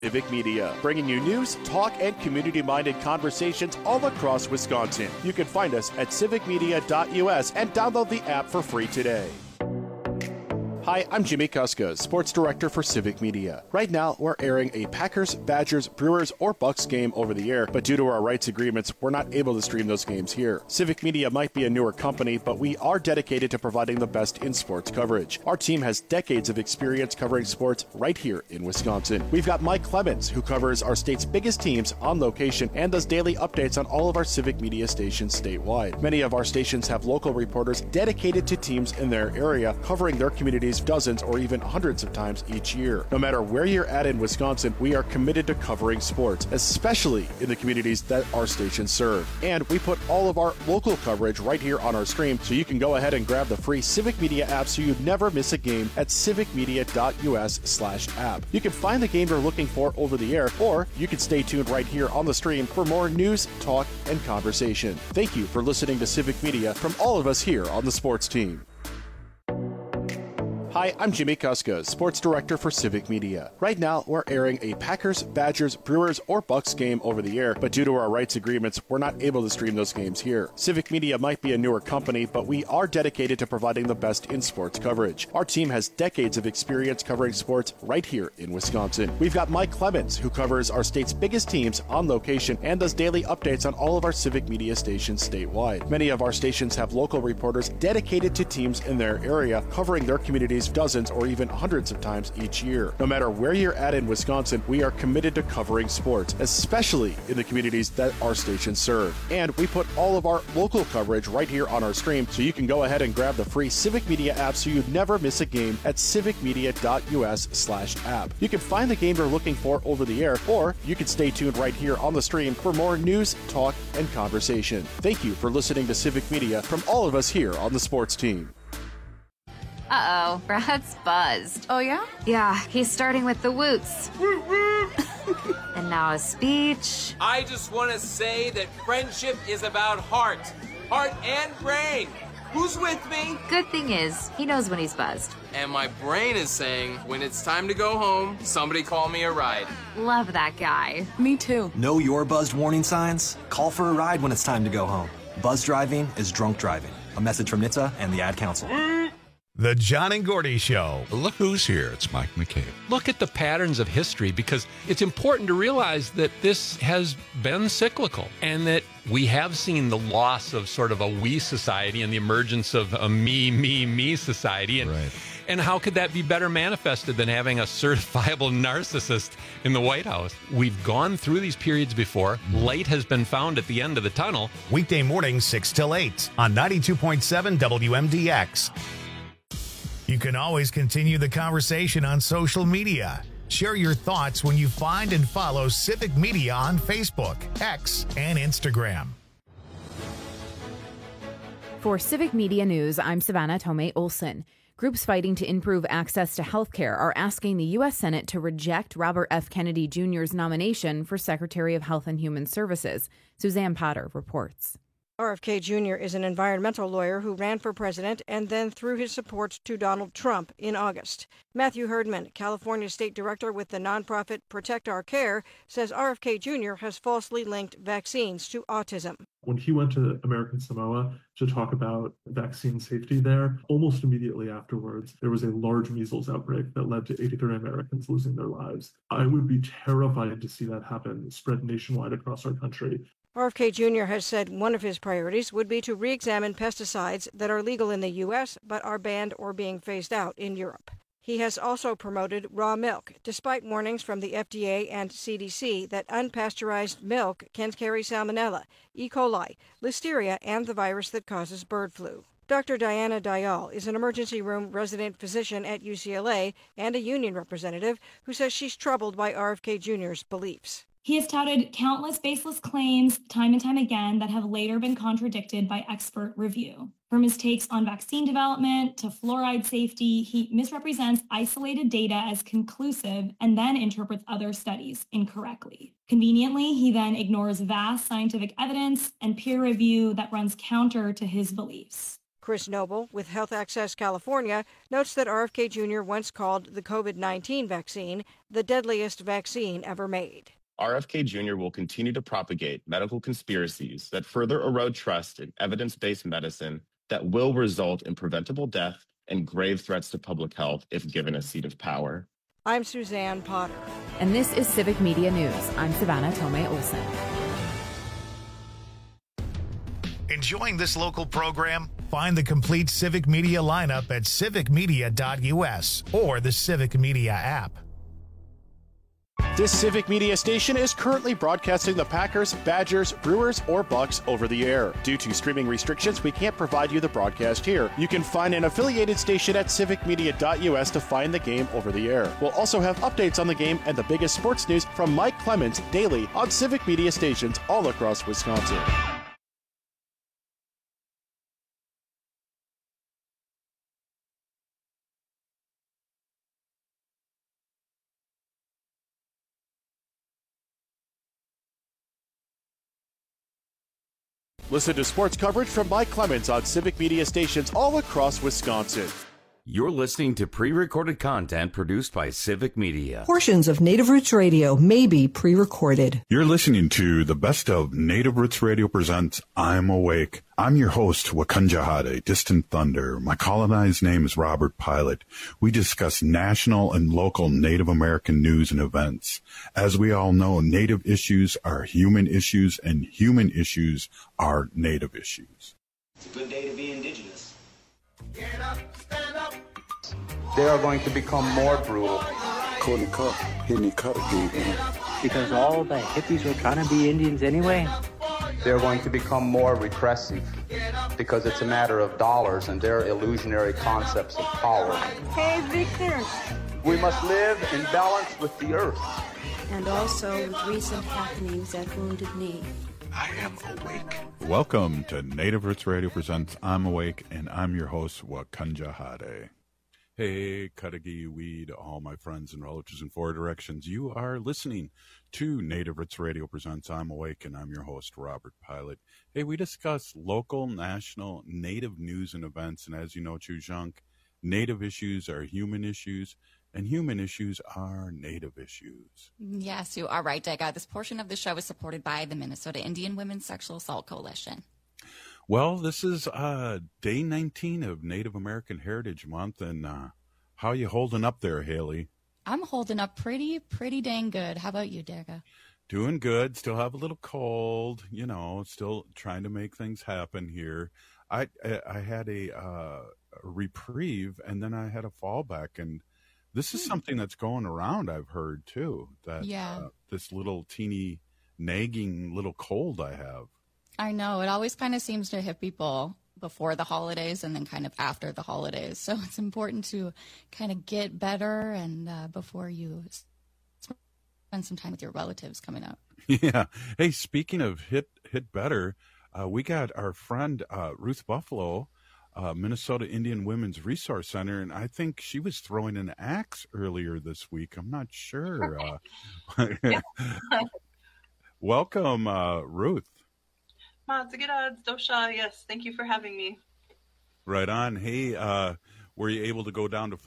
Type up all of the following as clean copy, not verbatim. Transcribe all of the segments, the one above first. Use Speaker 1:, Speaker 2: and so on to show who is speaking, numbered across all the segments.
Speaker 1: Civic Media, bringing you news, talk, and community-minded conversations all across Wisconsin. You can find us at civicmedia.us and download the app for free today. Hi, I'm Jimmy Kuska, Sports Director for Civic Media. Right now, we're airing a Packers, Badgers, Brewers, or Bucks game over the air, but due to our rights agreements, we're not able to stream those games here. Civic Media might be a newer company, but we are dedicated to providing the best in sports coverage. Our team has decades of experience covering sports right here in Wisconsin. We've got Mike Clemens, who covers our state's biggest teams on location and does daily updates on all of our Civic Media stations statewide. Many of our stations have local reporters dedicated to teams in their area, covering their communities dozens or even hundreds of times each year. No matter where you're at in Wisconsin, we are committed to covering sports, especially in the communities that our stations serve. And we put all of our local coverage right here on our stream, so you can go ahead and grab the free Civic Media app so you never miss a game at civicmedia.us/app. You can find the game you're looking for over the air, or you can stay tuned right here on the stream for more news, talk, and conversation. Thank you for listening to Civic Media from all of us here on the sports team. Hi, I'm Jimmy Kuska, Sports Director for Civic Media. Right now, we're airing a Packers, Badgers, Brewers, or Bucks game over the air, but due to our rights agreements, we're not able to stream those games here. Civic Media might be a newer company, but we are dedicated to providing the best in sports coverage. Our team has decades of experience covering sports right here in Wisconsin. We've got Mike Clemens, who covers our state's biggest teams on location and does daily updates on all of our Civic Media stations statewide. Many of our stations have local reporters dedicated to teams in their area, covering their communities dozens or even hundreds of times each year. No matter where you're at in Wisconsin, we are committed to covering sports, especially in the communities that our stations serve. And we put all of our local coverage right here on our stream, so you can go ahead and grab the free Civic Media app so you never miss a game at civicmedia.us/app. You can find the game you're looking for over the air, or you can stay tuned right here on the stream for more news, talk, and conversation. Thank you for listening to Civic Media from all of us here on the sports team.
Speaker 2: Uh-oh, Brad's buzzed.
Speaker 3: Oh, yeah?
Speaker 2: Yeah, he's starting with the woots. And now a speech.
Speaker 4: I just want to say that friendship is about heart and brain. Who's with me?
Speaker 2: Good thing is, he knows when he's buzzed.
Speaker 4: And my brain is saying, when it's time to go home, somebody call me a ride.
Speaker 2: Love that guy.
Speaker 3: Me too.
Speaker 5: Know your buzzed warning signs? Call for a ride when it's time to go home. Buzz driving is drunk driving. A message from NHTSA and the Ad Council.
Speaker 6: The John and Gordy Show.
Speaker 7: Look who's here. It's Mike McCabe. Look at the patterns of history, because it's important to realize that this has been cyclical and that we have seen the loss of sort of a we society and the emergence of a me society. And how could that be better manifested than having a certifiable narcissist in the White House? We've gone through these periods before. Light has been found at the end of the tunnel.
Speaker 6: Weekday mornings 6 till 8 on 92.7 WMDX. You can always continue the conversation on social media. Share your thoughts when you find and follow Civic Media on Facebook, X, and Instagram.
Speaker 8: For Civic Media News, I'm Savannah Tomei Olson. Groups fighting to improve access to health care are asking the U.S. Senate to reject Robert F. Kennedy Jr.'s nomination for Secretary of Health and Human Services. Suzanne Potter reports.
Speaker 9: RFK Jr. is an environmental lawyer who ran for president and then threw his support to Donald Trump in August. Matthew Herdman, California state director with the nonprofit Protect Our Care, says RFK Jr. has falsely linked vaccines to autism.
Speaker 10: When he went to American Samoa to talk about vaccine safety there, almost immediately afterwards, there was a large measles outbreak that led to 83 Americans losing their lives. I would be terrified to see that happen, spread nationwide across our country.
Speaker 9: RFK Jr. has said one of his priorities would be to re-examine pesticides that are legal in the U.S. but are banned or being phased out in Europe. He has also promoted raw milk, despite warnings from the FDA and CDC that unpasteurized milk can carry salmonella, E. coli, listeria, and the virus that causes bird flu. Dr. Diana Dayal is an emergency room resident physician at UCLA and a union representative who says she's troubled by RFK Jr.'s beliefs.
Speaker 11: He has touted countless baseless claims time and time again that have later been contradicted by expert review. From his takes on vaccine development to fluoride safety, he misrepresents isolated data as conclusive and then interprets other studies incorrectly. Conveniently, he then ignores vast scientific evidence and peer review that runs counter to his beliefs.
Speaker 9: Chris Noble with Health Access California notes that RFK Jr. once called the COVID-19 vaccine the deadliest vaccine ever made.
Speaker 3: RFK Jr. will continue to propagate medical conspiracies that further erode trust in evidence-based medicine that will result in preventable death and grave threats to public health if given a seat of power.
Speaker 9: I'm Suzanne Potter.
Speaker 8: And this is Civic Media News. I'm Savannah Tomei Olson.
Speaker 6: Enjoying this local program? Find the complete Civic Media lineup at civicmedia.us or the Civic Media app.
Speaker 1: This Civic Media station is currently broadcasting the Packers, Badgers, Brewers, or Bucks over the air. Due to streaming restrictions, we can't provide you the broadcast here. You can find an affiliated station at civicmedia.us to find the game over the air. We'll also have updates on the game and the biggest sports news from Mike Clemens daily on Civic Media stations all across Wisconsin. Listen to sports coverage from Mike Clemens on Civic Media stations all across Wisconsin.
Speaker 12: You're listening to pre-recorded content produced by Civic Media.
Speaker 13: Portions of Native Roots Radio may be pre-recorded.
Speaker 14: You're listening to the best of Native Roots Radio presents I'm Awake. I'm your host, Wakanja Hade, Distant Thunder. My colonized name is Robert Pilot. We discuss national and local Native American news and events. As we all know, Native issues are human issues, and human issues are Native issues.
Speaker 15: It's a good day to be Indigenous.
Speaker 16: Get up, stand up.
Speaker 17: They are going to become more brutal.
Speaker 18: Because all the hippies were trying to be Indians anyway.
Speaker 17: They're going to become more repressive because it's a matter of dollars and their illusionary concepts of power.
Speaker 19: Hey, Victor.
Speaker 17: We must live in balance with the earth.
Speaker 19: And also with recent happenings at Wounded Knee.
Speaker 14: I am awake. Welcome to Native Roots Radio presents I'm Awake, and I'm your host, Wakanja Hade. Hey, Cudahy Weed, all my friends and relatives in four directions. You are listening to Native Roots Radio presents I'm Awake, and I'm your host, Robert Pilot. Hey, we discuss local, national, Native news and events, and as you know, Chujunk, Native issues are human issues, and human issues are Native issues.
Speaker 20: Yes, you are right, Dega. This portion of the show is supported by the Minnesota Indian Women's Sexual Assault Coalition.
Speaker 14: Well, this is day 19 of Native American Heritage Month, and how you holding up there, Haley?
Speaker 20: I'm holding up pretty dang good. How about you, Dega?
Speaker 14: Doing good. Still have a little cold, you know, still trying to make things happen here. I had a reprieve, and then I had a fallback, and this is something that's going around, I've heard, too, that this little teeny nagging little cold I have.
Speaker 20: I know. It always kind of seems to hit people before the holidays and then kind of after the holidays. So it's important to kind of get better and before you spend some time with your relatives coming up.
Speaker 14: Yeah. Hey, speaking of hit better, we got our friend Ruth Buffalo, Minnesota Indian Women's Resource Center, and I think she was throwing an axe earlier this week. I'm not sure. Welcome, Ruth.
Speaker 21: Dosha, yes, thank you for having me.
Speaker 14: Right on. Hey, were you able to go down to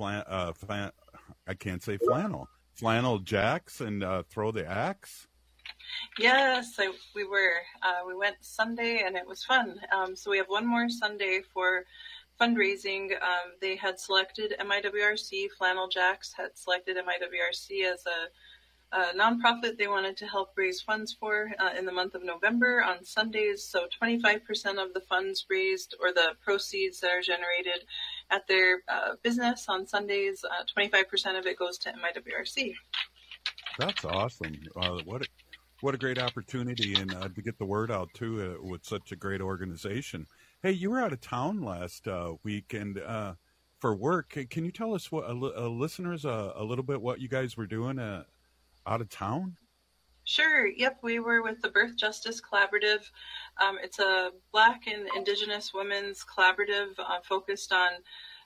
Speaker 14: Flannel Jacks and throw the axe?
Speaker 21: Yes, we were. We went Sunday, and it was fun. So we have one more Sunday for fundraising. They had selected MIWRC, Flannel Jacks had selected MIWRC as a nonprofit they wanted to help raise funds for in the month of November on Sundays. So 25% of the funds raised or the proceeds that are generated at their business on Sundays, 25% of it goes to MIWRC.
Speaker 14: That's awesome. What a great opportunity, and to get the word out, too, with such a great organization. Hey, you were out of town last week and for work. Can you tell us, what listeners, a little bit what you guys were doing out of town?
Speaker 21: Sure. Yep. We were with the Birth Justice Collaborative. It's a Black and Indigenous women's collaborative focused on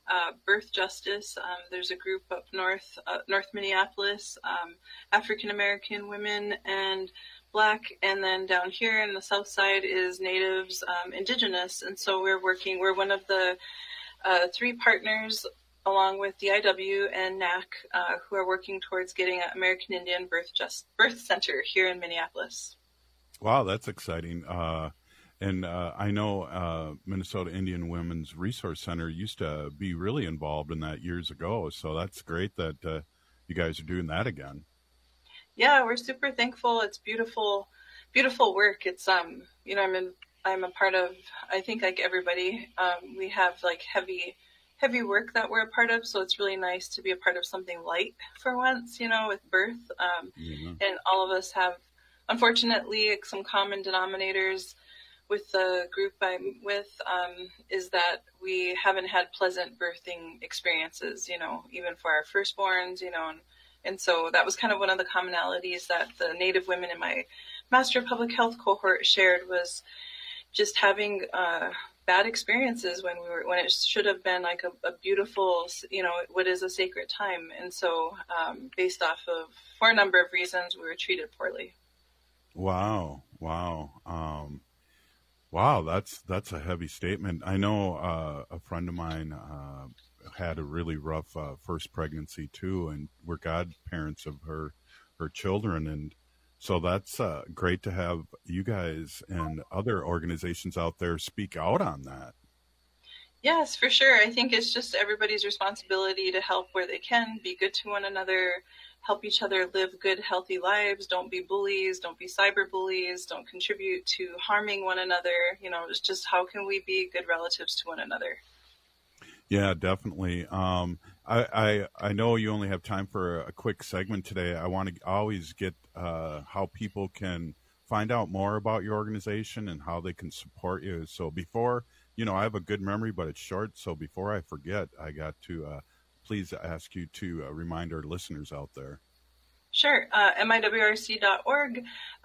Speaker 21: Birth Justice. There's a group up north Minneapolis, African American women and Black, and then down here in the south side is Natives, Indigenous. And so we're one of the 3 partners along with DIW and NAC who are working towards getting an American Indian Birth Center here in Minneapolis.
Speaker 14: Wow, that's exciting. And I know Minnesota Indian Women's Resource Center used to be really involved in that years ago. So that's great that you guys are doing that again.
Speaker 21: Yeah, we're super thankful. It's beautiful, beautiful work. It's I'm a part of, I think like everybody, we have like heavy work that we're a part of. So it's really nice to be a part of something light for once, with birth. And all of us have, unfortunately, some common denominators with the group I'm with, is that we haven't had pleasant birthing experiences, even for our firstborns, and so that was kind of one of the commonalities that the Native women in my Master of Public Health cohort shared, was just having bad experiences when it should have been like a beautiful, what is a sacred time. And so based off of, for a number of reasons, we were treated poorly. Wow.
Speaker 14: Wow, that's a heavy statement. I know a friend of mine had a really rough first pregnancy too, and we're godparents of her children, and so that's great to have you guys and other organizations out there speak out on that.
Speaker 21: Yes, for sure. I think it's just everybody's responsibility to help where they can, be good to one another, help each other live good, healthy lives. Don't be bullies. Don't be cyber bullies. Don't contribute to harming one another. It's just how can we be good relatives to one another?
Speaker 14: Yeah, definitely. I know you only have time for a quick segment today. I want to always get how people can find out more about your organization and how they can support you. So before, I have a good memory, but it's short. So before I forget, I got to please ask you to remind our listeners out there.
Speaker 21: Sure. MIWRC.org.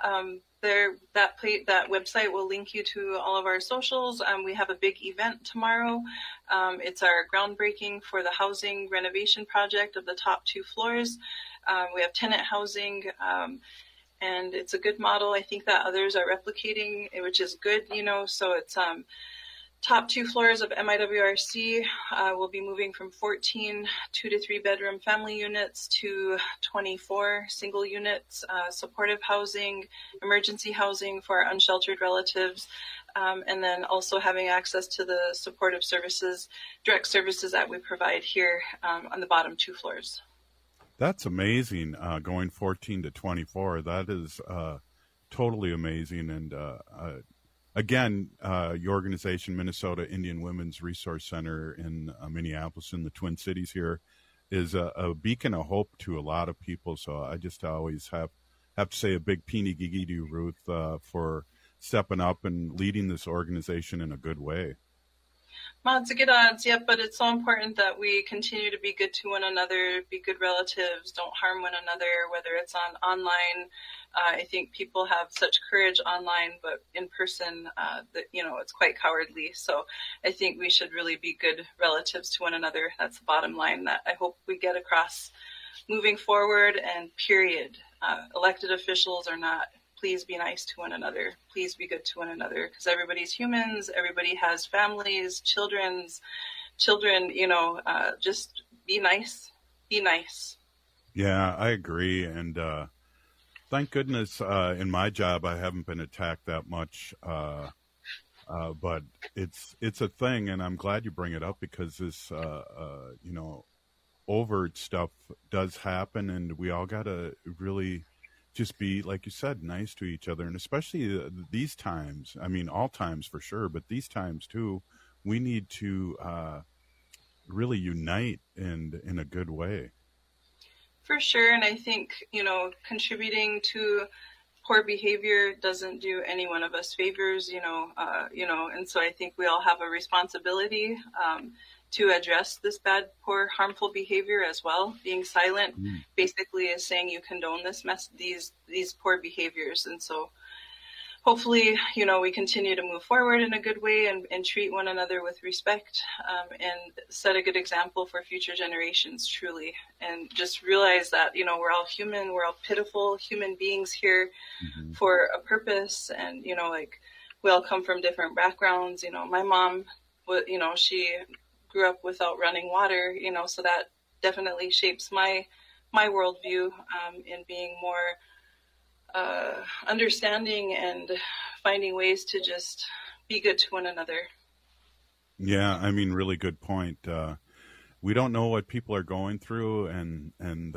Speaker 21: That website will link you to all of our socials. We have a big event tomorrow. It's our groundbreaking for the housing renovation project of the top 2 floors. We have tenant housing, and it's a good model. I think that others are replicating, which is good, so it's top 2 floors of MIWRC will be moving from 14 2 to 3 bedroom family units to 24 single units, supportive housing, emergency housing for our unsheltered relatives, and then also having access to the supportive services, direct services that we provide here on the bottom 2 floors.
Speaker 14: That's amazing, going 14 to 24. That is totally amazing. And again, your organization, Minnesota Indian Women's Resource Center in Minneapolis, in the Twin Cities here, is a beacon of hope to a lot of people. So I just always have to say a big peeny gigi to you, Ruth, for stepping up and leading this organization in a good way.
Speaker 21: Odds are good odds, yeah, but it's so important that we continue to be good to one another, be good relatives, don't harm one another, whether it's online. I think people have such courage online, but in person, it's quite cowardly. So I think we should really be good relatives to one another. That's the bottom line that I hope we get across moving forward, and period. Elected officials or not, please be nice to one another. Please be good to one another, because everybody's humans. Everybody has families, children, just be nice. Be nice.
Speaker 14: Yeah, I agree. And thank goodness in my job I haven't been attacked that much. But it's a thing, and I'm glad you bring it up, because this, overt stuff does happen, and we all got to really just be, like you said, nice to each other. And especially these times, I mean, all times for sure, but these times too, we need to really unite in a good way.
Speaker 21: For sure. And I think, contributing to poor behavior doesn't do any one of us favors, and so I think we all have a responsibility to address this bad, poor, harmful behavior as well. Being silent basically is saying you condone these poor behaviors. And so hopefully, we continue to move forward in a good way and treat one another with respect, and set a good example for future generations, truly. And just realize that, we're all human, we're all pitiful human beings here for a purpose. And, we all come from different backgrounds. My mom, she grew up without running water, so that definitely shapes my worldview in being more understanding and finding ways to just be good to one another.
Speaker 14: Yeah, I mean, really good point. We don't know what people are going through, and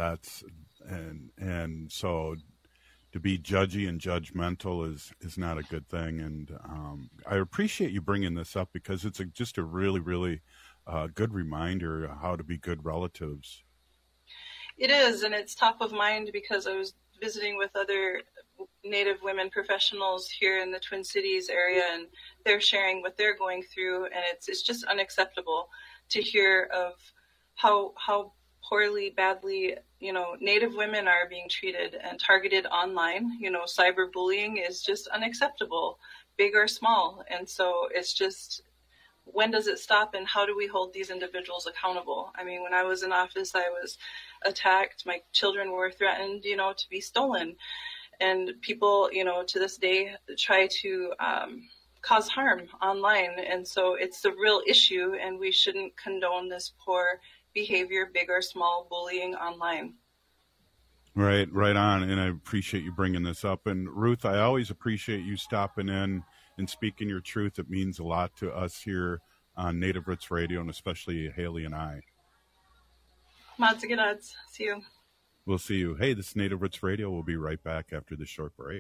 Speaker 14: so to be judgy and judgmental is not a good thing. And I appreciate you bringing this up because it's just a really, really good reminder how to be good relatives.
Speaker 21: It is, and it's top of mind because I was visiting with other Native women professionals here in the Twin Cities area, and they're sharing what they're going through, and it's just unacceptable to hear of how poorly, badly, Native women are being treated and targeted online. Cyberbullying is just unacceptable, big or small. And so it's just, when does it stop, and how do we hold these individuals accountable? I mean, when I was in office, I was attacked. My children were threatened, to be stolen. And people, to this day try to cause harm online. And so it's a real issue, and we shouldn't condone this poor behavior, big or small, bullying online.
Speaker 14: Right on. And I appreciate you bringing this up. And Ruth, I always appreciate you stopping in and speaking your truth. It means a lot to us here on Native Roots Radio, and especially Haley and I.
Speaker 21: Matsigadats. See you.
Speaker 14: We'll see you. Hey, this is Native Roots Radio. We'll be right back after this short break.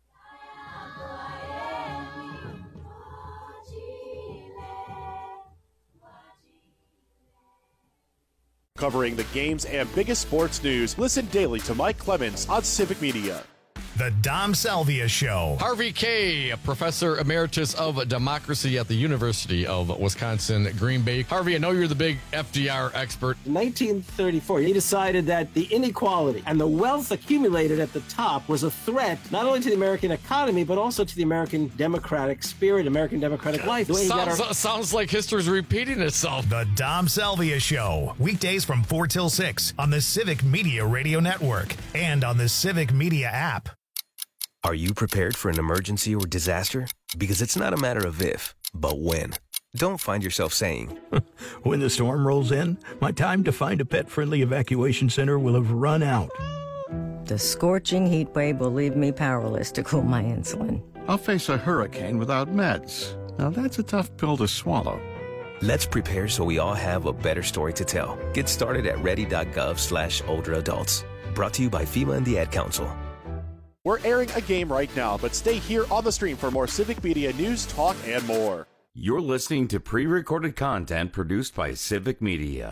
Speaker 1: Covering the games and biggest sports news, listen daily to Mike Clemens on Civic Media.
Speaker 6: The Dom Salvia Show.
Speaker 4: Harvey Kaye, Professor Emeritus of Democracy at the University of Wisconsin, Green Bay. Harvey, I know you're the big FDR expert.
Speaker 22: In 1934, he decided that the inequality and the wealth accumulated at the top was a threat not only to the American economy, but also to the American democratic spirit, American democratic life.
Speaker 4: Sounds like history's repeating itself.
Speaker 6: The Dom Salvia Show. Weekdays from 4 till 6 on the Civic Media Radio Network and on the Civic Media app.
Speaker 23: Are you prepared for an emergency or disaster? Because it's not a matter of if, but when. Don't find yourself saying,
Speaker 24: when the storm rolls in, my time to find a pet-friendly evacuation center will have run out.
Speaker 25: The scorching heat wave will leave me powerless to cool my insulin.
Speaker 26: I'll face a hurricane without meds. Now that's a tough pill to swallow.
Speaker 23: Let's prepare so we all have a better story to tell. Get started at ready.gov/older adults. Brought to you by FEMA and the Ad Council.
Speaker 1: We're airing a game right now, but stay here on the stream for more Civic Media news, talk, and more.
Speaker 12: You're listening to pre-recorded content produced by Civic Media.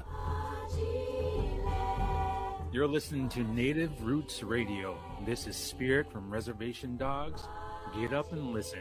Speaker 27: You're listening to Native Roots Radio. This is Spirit from Reservation Dogs. Get up and listen.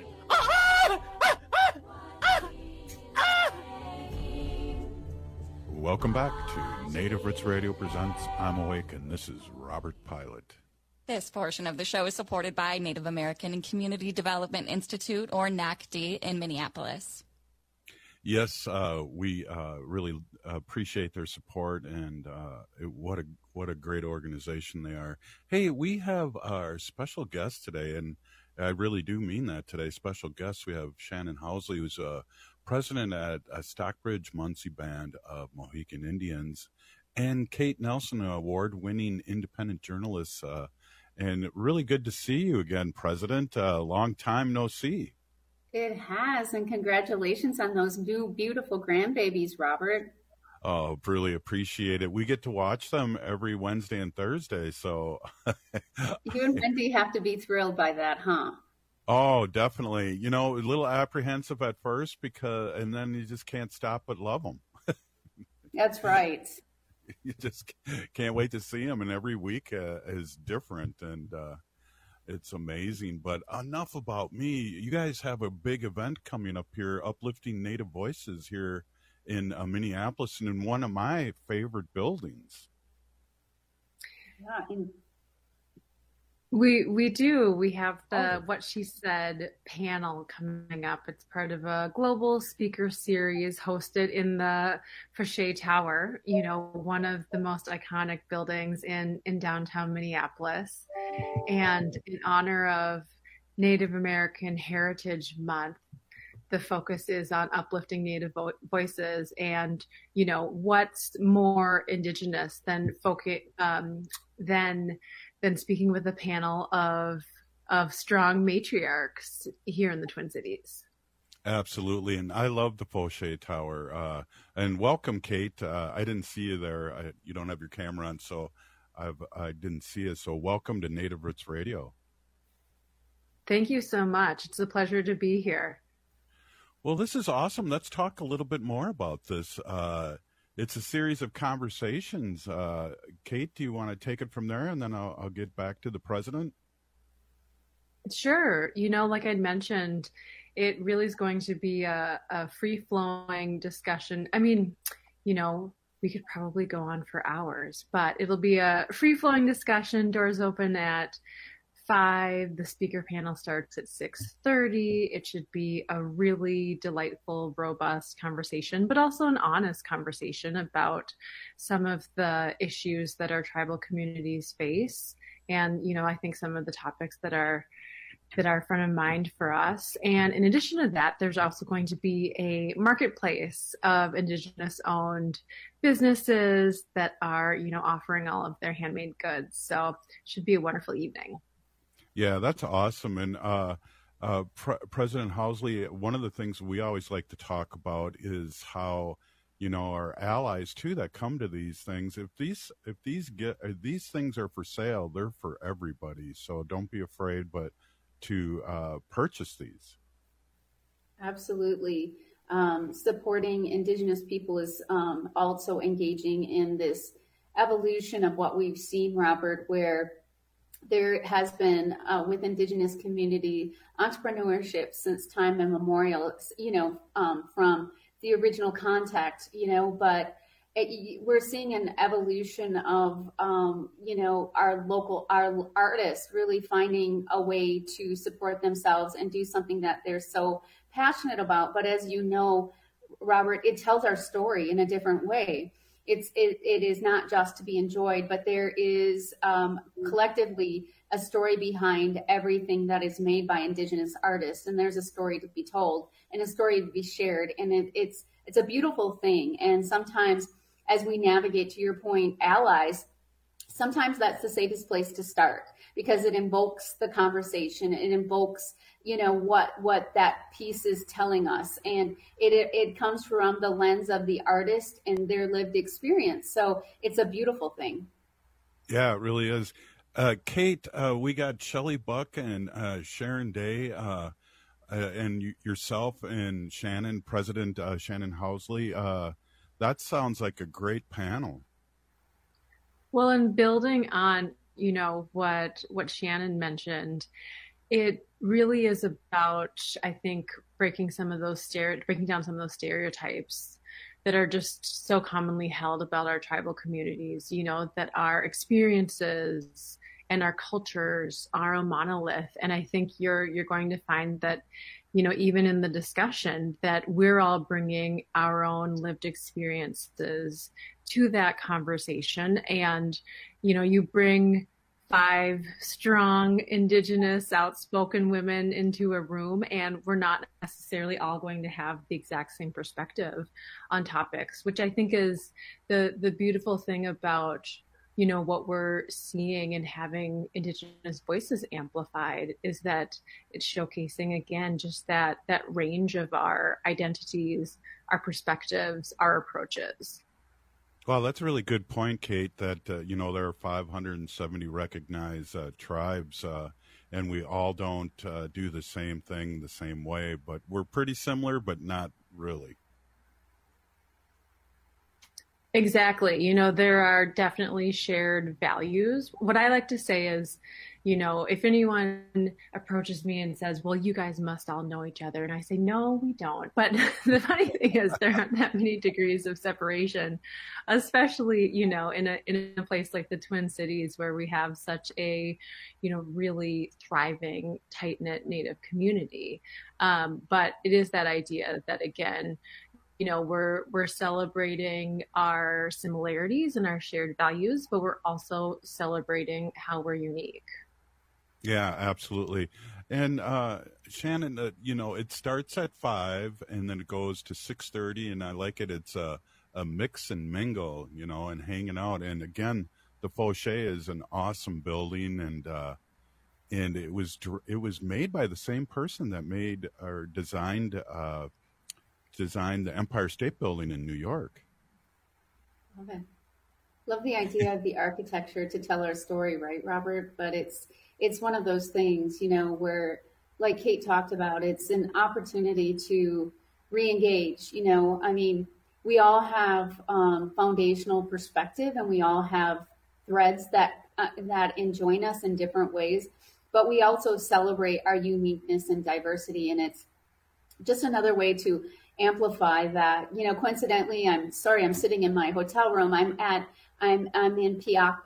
Speaker 14: Welcome back to Native Roots Radio presents I'm Awake, and this is Robert Pilot.
Speaker 20: This portion of the show is supported by Native American Community Development Institute, or NACD, in Minneapolis.
Speaker 14: Yes, we really appreciate their support, and what a great organization they are. Hey, we have our special guest today, and I really do mean that today. Special guest, we have Shannon Housley, who's president at Stockbridge Munsee Band of Mohican Indians, and Kate Nelson, an award-winning independent journalist. And really good to see you again, President. Long time no see.
Speaker 28: It has, and congratulations on those new beautiful grandbabies, Robert.
Speaker 14: Oh, really appreciate it. We get to watch them every Wednesday and Thursday, so.
Speaker 28: You and Wendy have to be thrilled by that, huh?
Speaker 14: Oh, definitely. A little apprehensive at first and then you just can't stop but love them.
Speaker 28: That's right.
Speaker 14: You just can't wait to see them, and every week is different, and it's amazing. But enough about me. You guys have a big event coming up here, Uplifting Native Voices, here in Minneapolis, and in one of my favorite buildings.
Speaker 28: Yeah,
Speaker 2: We do. We have the What She Said panel coming up. It's part of a global speaker series hosted in the Foshay Tower, one of the most iconic buildings in downtown Minneapolis. And in honor of Native American Heritage Month, the focus is on uplifting Native voices. And, what's more Indigenous than speaking with a panel of strong matriarchs here in the Twin Cities.
Speaker 14: Absolutely. And I love the Foshay Tower. And welcome, Kate. I didn't see you there. You don't have your camera on, so I didn't see you. So welcome to Native Roots Radio.
Speaker 2: Thank you so much. It's a pleasure to be here.
Speaker 14: Well, this is awesome. Let's talk a little bit more about this. It's a series of conversations. Kate, do you want to take it from there, and then I'll get back to the president?
Speaker 2: Sure. Like I'd mentioned, it really is going to be a free-flowing discussion. I mean, we could probably go on for hours, but it'll be a free-flowing discussion. Doors open at 5. The speaker panel starts at 6:30. It should be a really delightful, robust conversation, but also an honest conversation about some of the issues that our tribal communities face. And, I think some of the topics that are front of mind for us. And in addition to that, there's also going to be a marketplace of Indigenous owned businesses that are, offering all of their handmade goods. So it should be a wonderful evening.
Speaker 14: Yeah, that's awesome. And President Housley, one of the things we always like to talk about is how, our allies too that come to these things, if these things are for sale, they're for everybody. So don't be afraid, but to purchase these.
Speaker 28: Absolutely. Supporting Indigenous people is also engaging in this evolution of what we've seen, Robert, where there has been with Indigenous community entrepreneurship since time immemorial, from the original contact, but we're seeing an evolution of, our artists really finding a way to support themselves and do something that they're so passionate about. But as you know, Robert, it tells our story in a different way. It is not just to be enjoyed, but there is collectively a story behind everything that is made by Indigenous artists, and there's a story to be told and a story to be shared, and it's a beautiful thing. And sometimes, as we navigate, to your point, allies, sometimes that's the safest place to start because it invokes the conversation, it invokes what that piece is telling us, and it comes from the lens of the artist and their lived experience. So it's a beautiful thing.
Speaker 14: Yeah, it really is. Kate, we got Shelley Buck and Sharon Day, and yourself and Shannon, President Shannon Housley. That sounds like a great panel.
Speaker 2: Well, in building on what Shannon mentioned, it really is about, I think, breaking down some of those stereotypes that are just so commonly held about our tribal communities, that our experiences and our cultures are a monolith. And I think you're going to find that, even in the discussion, that we're all bringing our own lived experiences to that conversation. And, you bring 5 strong Indigenous outspoken women into a room, and we're not necessarily all going to have the exact same perspective on topics, which I think is the beautiful thing about, what we're seeing and having Indigenous voices amplified is that it's showcasing, again, just that range of our identities, our perspectives, our approaches.
Speaker 14: Well, that's a really good point, Kate, that, there are 570 recognized tribes, and we all don't do the same thing the same way, but we're pretty similar, but not really.
Speaker 2: Exactly. There are definitely shared values. What I like to say is, if anyone approaches me and says, well, you guys must all know each other. And I say, no, we don't. But the funny thing is there aren't that many degrees of separation, especially, in a place like the Twin Cities where we have such a, really thriving, tight-knit Native community. But it is that idea that, again, we're celebrating our similarities and our shared values, but we're also celebrating how we're unique.
Speaker 14: Yeah, absolutely. And Shannon, it starts at 5 and then it goes to 6:30, and I like it. It's a mix and mingle, and hanging out. And again, the Fauché is an awesome building, and it was made by the same person that made or designed the Empire State Building in New York.
Speaker 28: Love it. Love the idea of the architecture to tell our story, right, Robert? But it's one of those things, where, like Kate talked about, it's an opportunity to re-engage. We all have foundational perspective, and we all have threads that enjoin us in different ways, but we also celebrate our uniqueness and diversity, and it's just another way to amplify that. Coincidentally, I'm sitting in my hotel room. I'm in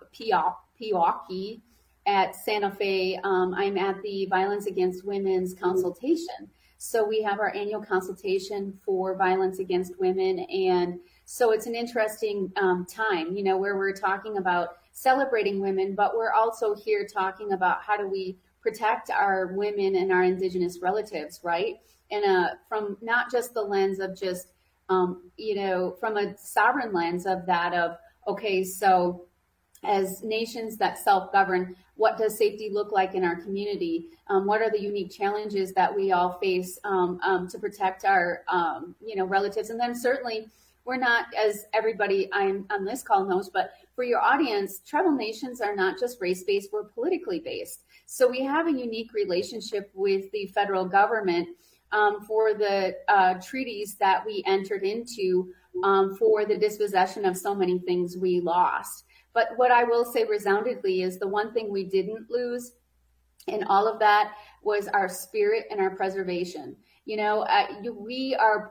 Speaker 28: Pewaukee at Santa Fe. I'm at the Violence Against Women's consultation. So we have our annual consultation for violence against women. And so it's an interesting time, where we're talking about celebrating women, but we're also here talking about how do we protect our women and our Indigenous relatives, right? And from not just the lens of just, from a sovereign lens of that of, okay, so as nations that self-govern, what does safety look like in our community? What are the unique challenges that we all face to protect our, relatives? And then certainly we're not, as everybody on this call knows, but for your audience, tribal nations are not just race-based, we're politically based. So we have a unique relationship with the federal government for the treaties that we entered into for the dispossession of so many things we lost. But what I will say resoundingly is the one thing we didn't lose in all of that was our spirit and our preservation. We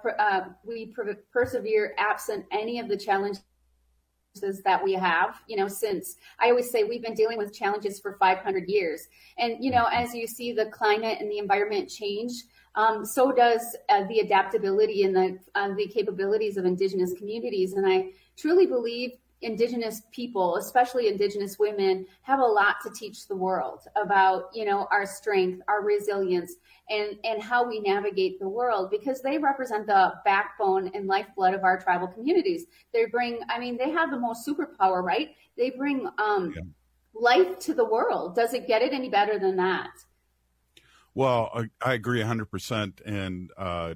Speaker 28: persevere absent any of the challenges that we have, since I always say we've been dealing with challenges for 500 years. And, as you see the climate and the environment change, so does the adaptability and the capabilities of Indigenous communities. And I truly believe Indigenous people, especially Indigenous women, have a lot to teach the world about, our strength, our resilience, and how we navigate the world, because they represent the backbone and lifeblood of our tribal communities. They have the most superpower, right? They bring life to the world. Does it get it any better than that?
Speaker 14: Well, I agree 100%. And,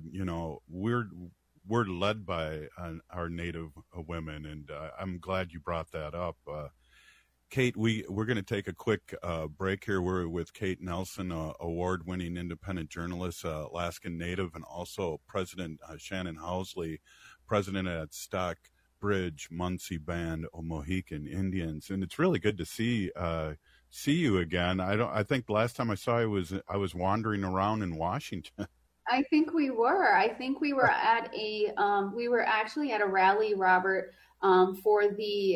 Speaker 14: we're led by our Native women, and I'm glad you brought that up. Kate, we're going to take a quick break here. We're with Kate Nelson, award-winning independent journalist, Alaskan Native, and also President Shannon Housley, president at Stockbridge Munsee Band of Mohican Indians. And it's really good to see you again. I think the last time I saw you I was wandering around in Washington.
Speaker 28: I think we were. At we were actually at a rally, Robert, for the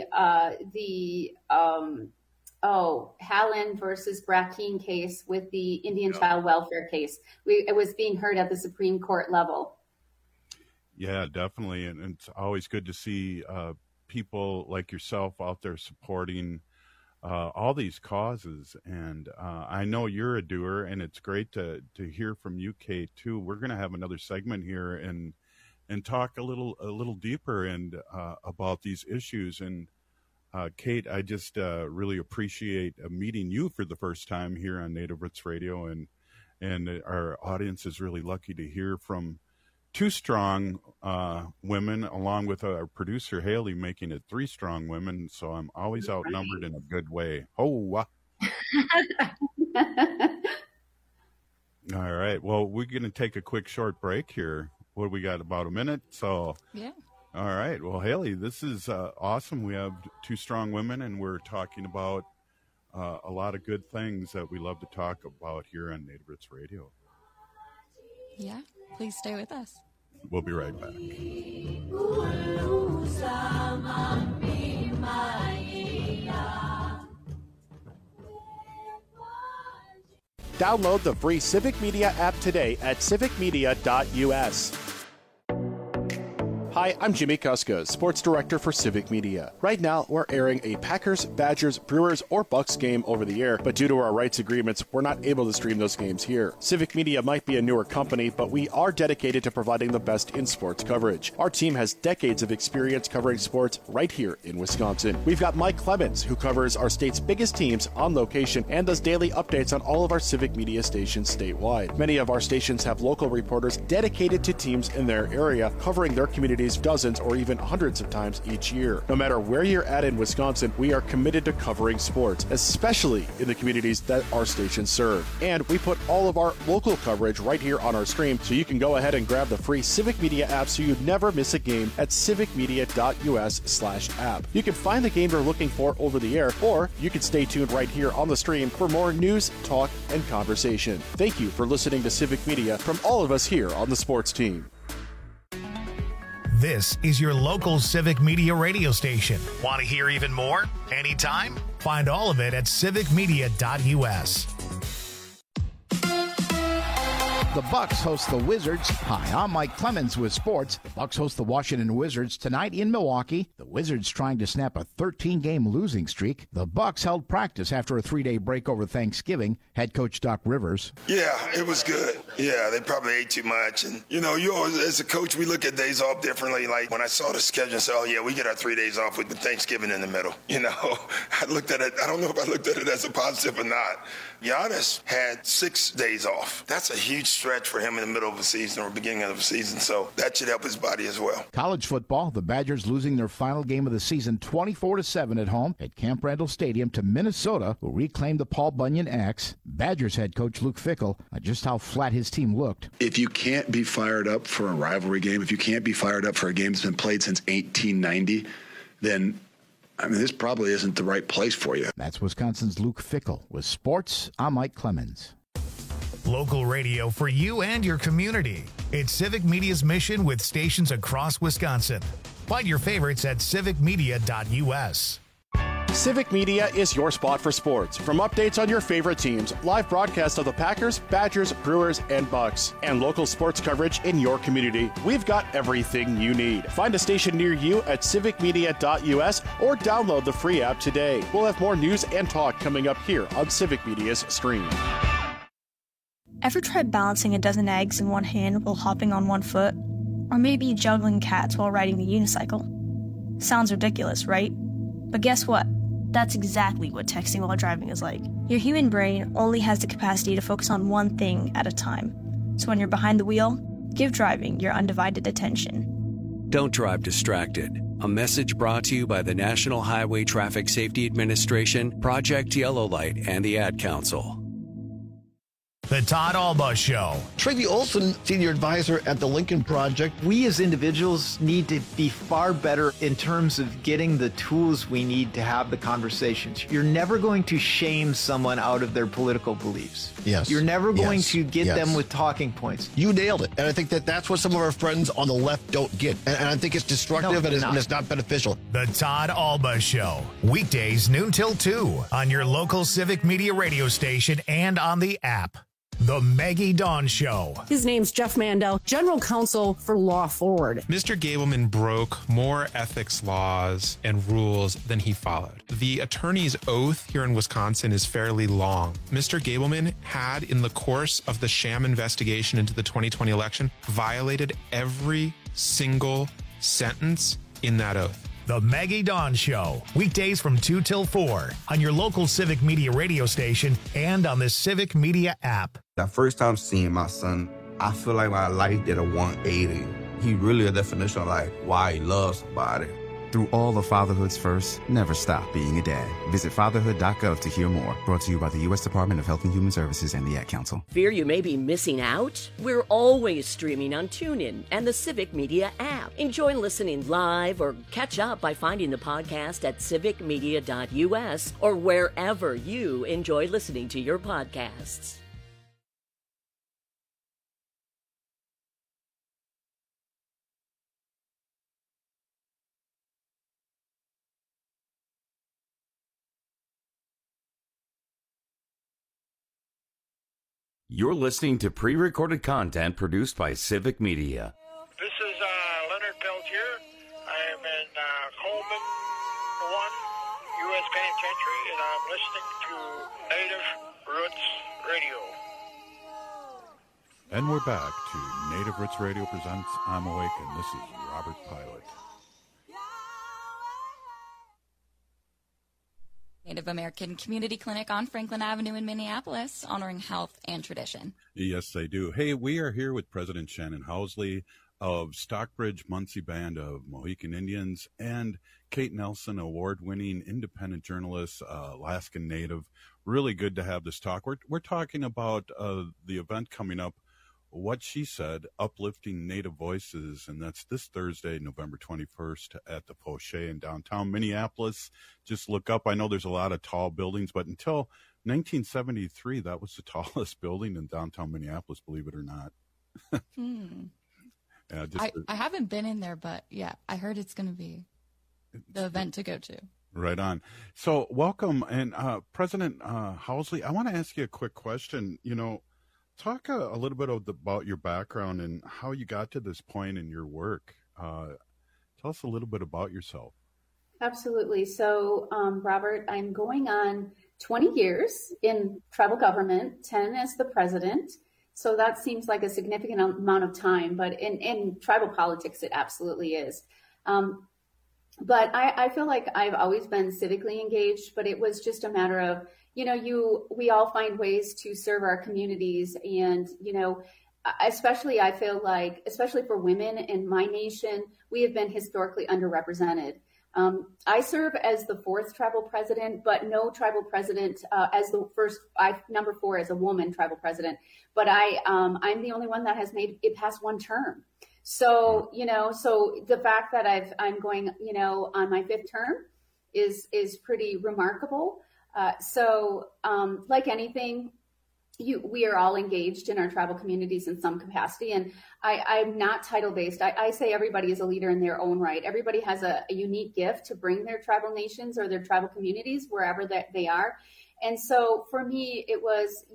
Speaker 28: Hallen versus Brackeen case with the Indian child welfare case. It was being heard at the Supreme Court level.
Speaker 14: Yeah, definitely. And it's always good to see people like yourself out there supporting all these causes. And I know you're a doer, and it's great to hear from you, Kate, too. We're going to have another segment here and talk a little deeper and about these issues. And Kate, I just really appreciate meeting you for the first time here on Native Roots Radio, and our audience is really lucky to hear from two strong women, along with our producer Haley, making it three strong women. So I'm always outnumbered in a good way. All right. Well, we're going to take a quick short break here. What do we got? About a minute. So
Speaker 20: yeah.
Speaker 14: All right. Well, Haley, this is awesome. We have two strong women, and we're talking about a lot of good things that we love to talk about here on Native Roots Radio.
Speaker 20: Yeah, please stay with us.
Speaker 14: We'll be right back.
Speaker 1: Download the free Civic Media app today at civicmedia.us. Hi, I'm Jimmy Kuska, Sports Director for Civic Media. Right now, we're airing a Packers, Badgers, Brewers, or Bucks game over the air, but due to our rights agreements, we're not able to stream those games here. Civic Media might be a newer company, but we are dedicated to providing the best in sports coverage. Our team has decades of experience covering sports right here in Wisconsin. We've got Mike Clemens, who covers our state's biggest teams on location and does daily updates on all of our Civic Media stations statewide. Many of our stations have local reporters dedicated to teams in their area, covering their communities dozens or even hundreds of times each year. No matter where you're at in Wisconsin, we are committed to covering sports, especially in the communities that our stations serve. And we put all of our local coverage right here on our stream, so you can go ahead and grab the free Civic Media app so you never miss a game at civicmedia.us/app. You can find the game you're looking for over the air, or you can stay tuned right here on the stream for more news, talk, and conversation. Thank you for listening to Civic Media from all of us here on the sports team.
Speaker 6: This is your local Civic Media radio station. Want to hear even more? Anytime? Find all of it at civicmedia.us.
Speaker 3: The Bucks host the Wizards. Hi, I'm Mike Clemens with sports. The Bucks host the Washington Wizards tonight in Milwaukee. The Wizards trying to snap a 13-game losing streak. The Bucks held practice after a 3-day break over Thanksgiving. Head coach Doc Rivers.
Speaker 5: Yeah, it was good. Yeah, they probably ate too much. And, you always, as a coach, we look at days off differently. Like when I saw the schedule and said, oh, yeah, we get our 3 days off with Thanksgiving in the middle. I looked at it. I don't know if I looked at it as a positive or not. Giannis had 6 days off. That's a huge stretch for him in the middle of a season or beginning of a season, so that should help his body as well.
Speaker 3: College football, the Badgers losing their final game of the season 24-7 at home at Camp Randall Stadium to Minnesota, who reclaimed the Paul Bunyan X. Badgers head coach Luke Fickell on just how flat his team looked.
Speaker 7: If you can't be fired up for a rivalry game, if you can't be fired up for a game that's been played since 1890, then this probably isn't the right place for you.
Speaker 3: That's Wisconsin's Luke Fickell. With sports, I'm Mike Clemens.
Speaker 6: Local radio for you and your community. It's Civic Media's mission with stations across Wisconsin. Find your favorites at civicmedia.us.
Speaker 1: Civic Media is your spot for sports. From updates on your favorite teams, live broadcasts of the Packers, Badgers, Brewers, and Bucks, and local sports coverage in your community, we've got everything you need. Find a station near you at civicmedia.us or download the free app today. We'll have more news and talk coming up here on Civic Media's stream.
Speaker 8: Ever tried balancing a dozen eggs in one hand while hopping on one foot? Or maybe juggling cats while riding the unicycle? Sounds ridiculous, right? But guess what? That's exactly what texting while driving is like. Your human brain only has the capacity to focus on one thing at a time. So when you're behind the wheel, give driving your undivided attention.
Speaker 9: Don't drive distracted. A message brought to you by the National Highway Traffic Safety Administration, Project Yellow Light, and the Ad Council.
Speaker 6: The Todd Alba Show.
Speaker 10: Tracy Olson, Senior Advisor at the Lincoln Project.
Speaker 11: We as individuals need to be far better in terms of getting the tools we need to have the conversations. You're never going to shame someone out of their political beliefs.
Speaker 10: Yes.
Speaker 11: You're never going to get them with talking points.
Speaker 10: You nailed it. And I think that's what some of our friends on the left don't get. And I think it's destructive and it's not beneficial.
Speaker 6: The Todd Alba Show. Weekdays noon till 2 on your local Civic Media radio station and on the app. The Maggie Dawn Show.
Speaker 13: His name's Jeff Mandel, General Counsel for Law Forward.
Speaker 29: Mr. Gableman broke more ethics laws and rules than he followed. The attorney's oath here in Wisconsin is fairly long. Mr. Gableman had, in the course of the sham investigation into the 2020 election, violated every single sentence in that oath.
Speaker 6: The Maggie Dawn Show, weekdays from 2 till 4 on your local Civic Media radio station and on the Civic Media app.
Speaker 30: That first time seeing my son, I feel like my life did a 180. He really a definition of like why he loves somebody. Through all of fatherhood's firsts, never stop being a dad. Visit fatherhood.gov to hear more. Brought to you by the U.S. Department of Health and Human Services and the Ad Council.
Speaker 4: Fear you may be missing out? We're always streaming on TuneIn and the Civic Media app. Enjoy listening live or catch up by finding the podcast at civicmedia.us or wherever you enjoy listening to your podcasts.
Speaker 12: You're listening to pre-recorded content produced by Civic Media.
Speaker 15: This is Leonard Peltier. I am in Coleman 1 U.S. Penitentiary, and I'm listening to Native Roots Radio.
Speaker 14: And we're back to Native Roots Radio presents I'm Awake, and this is Robert Pilot.
Speaker 20: Native American Community Clinic on Franklin Avenue in Minneapolis, honoring health and tradition.
Speaker 14: Yes, they do. Hey, we are here with President Shannon Housley of Stockbridge Munsee Band of Mohican Indians and Kate Nelson, award-winning independent journalist, Alaskan Native. Really good to have this talk. We're talking about the event coming up, What She Said, Uplifting Native Voices, and that's this Thursday, November 21st at the Poche in downtown Minneapolis. Just look up. I know there's a lot of tall buildings, but until 1973, that was the tallest building in downtown Minneapolis, believe it or not. Yeah,
Speaker 20: I haven't been in there, but yeah, I heard it's going to be the event to go to.
Speaker 14: Right on. So welcome. And President Housley, I want to ask you a quick question. You know, talk a little bit about your background and how you got to this point in your work. Tell us a little bit about yourself.
Speaker 28: Absolutely. So, Robert, I'm going on 20 years in tribal government, 10 as the president. So that seems like a significant amount of time, but in tribal politics, it absolutely is. But I feel like I've always been civically engaged, but it was just a matter of, we all find ways to serve our communities. And, especially I feel like, especially for women in my nation, we have been historically underrepresented. I serve as the 4th tribal president, but no tribal president as the first, number 4 as a woman tribal president. But I'm the only one that has made it past one term. So, so the fact that I'm going, on my 5th term is pretty remarkable. So like anything, we are all engaged in our tribal communities in some capacity. And I'm not title based. I say everybody is a leader in their own right. Everybody has a unique gift to bring their tribal nations or their tribal communities wherever that they are. And so for me, it was,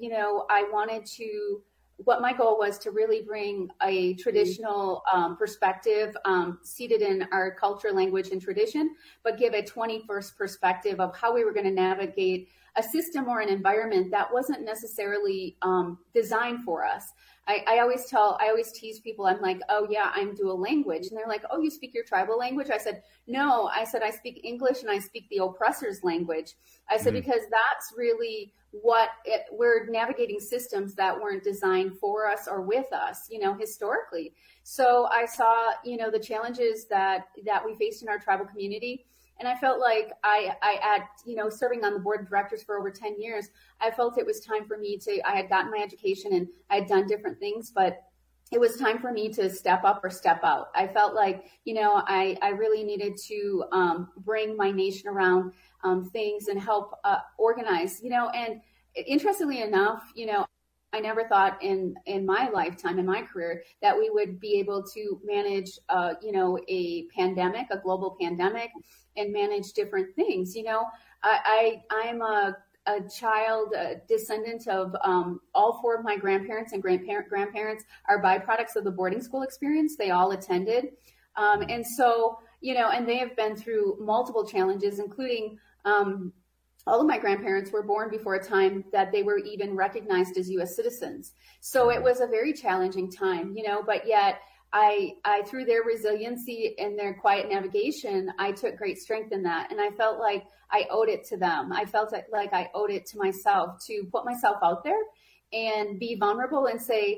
Speaker 28: what my goal was to really bring a traditional perspective seated in our culture, language, and tradition, but give a 21st perspective of how we were going to navigate a system or an environment that wasn't necessarily designed for us. I always tease people, I'm like, oh yeah, I'm dual language. And they're like, oh, you speak your tribal language? I said, no, I speak English and I speak the oppressor's language. I said, because that's really we're navigating systems that weren't designed for us or with us, historically. So I saw, the challenges that we faced in our tribal community. And I felt like serving on the board of directors for over 10 years, I felt it was time for me I had gotten my education and I had done different things, but it was time for me to step up or step out. I felt like, I really needed to bring my nation around things and help organize, and interestingly enough, I never thought in my lifetime, in my career, that we would be able to manage, a pandemic, a global pandemic, and manage different things. I'm a child, a descendant of all 4 of my grandparents and grandparents are byproducts of the boarding school experience. They all attended. And so, and they have been through multiple challenges, including all of my grandparents were born before a time that they were even recognized as U.S. citizens. So it was a very challenging time, but yet I through their resiliency and their quiet navigation, I took great strength in that. And I felt like I owed it to them. I felt like I owed it to myself to put myself out there and be vulnerable and say,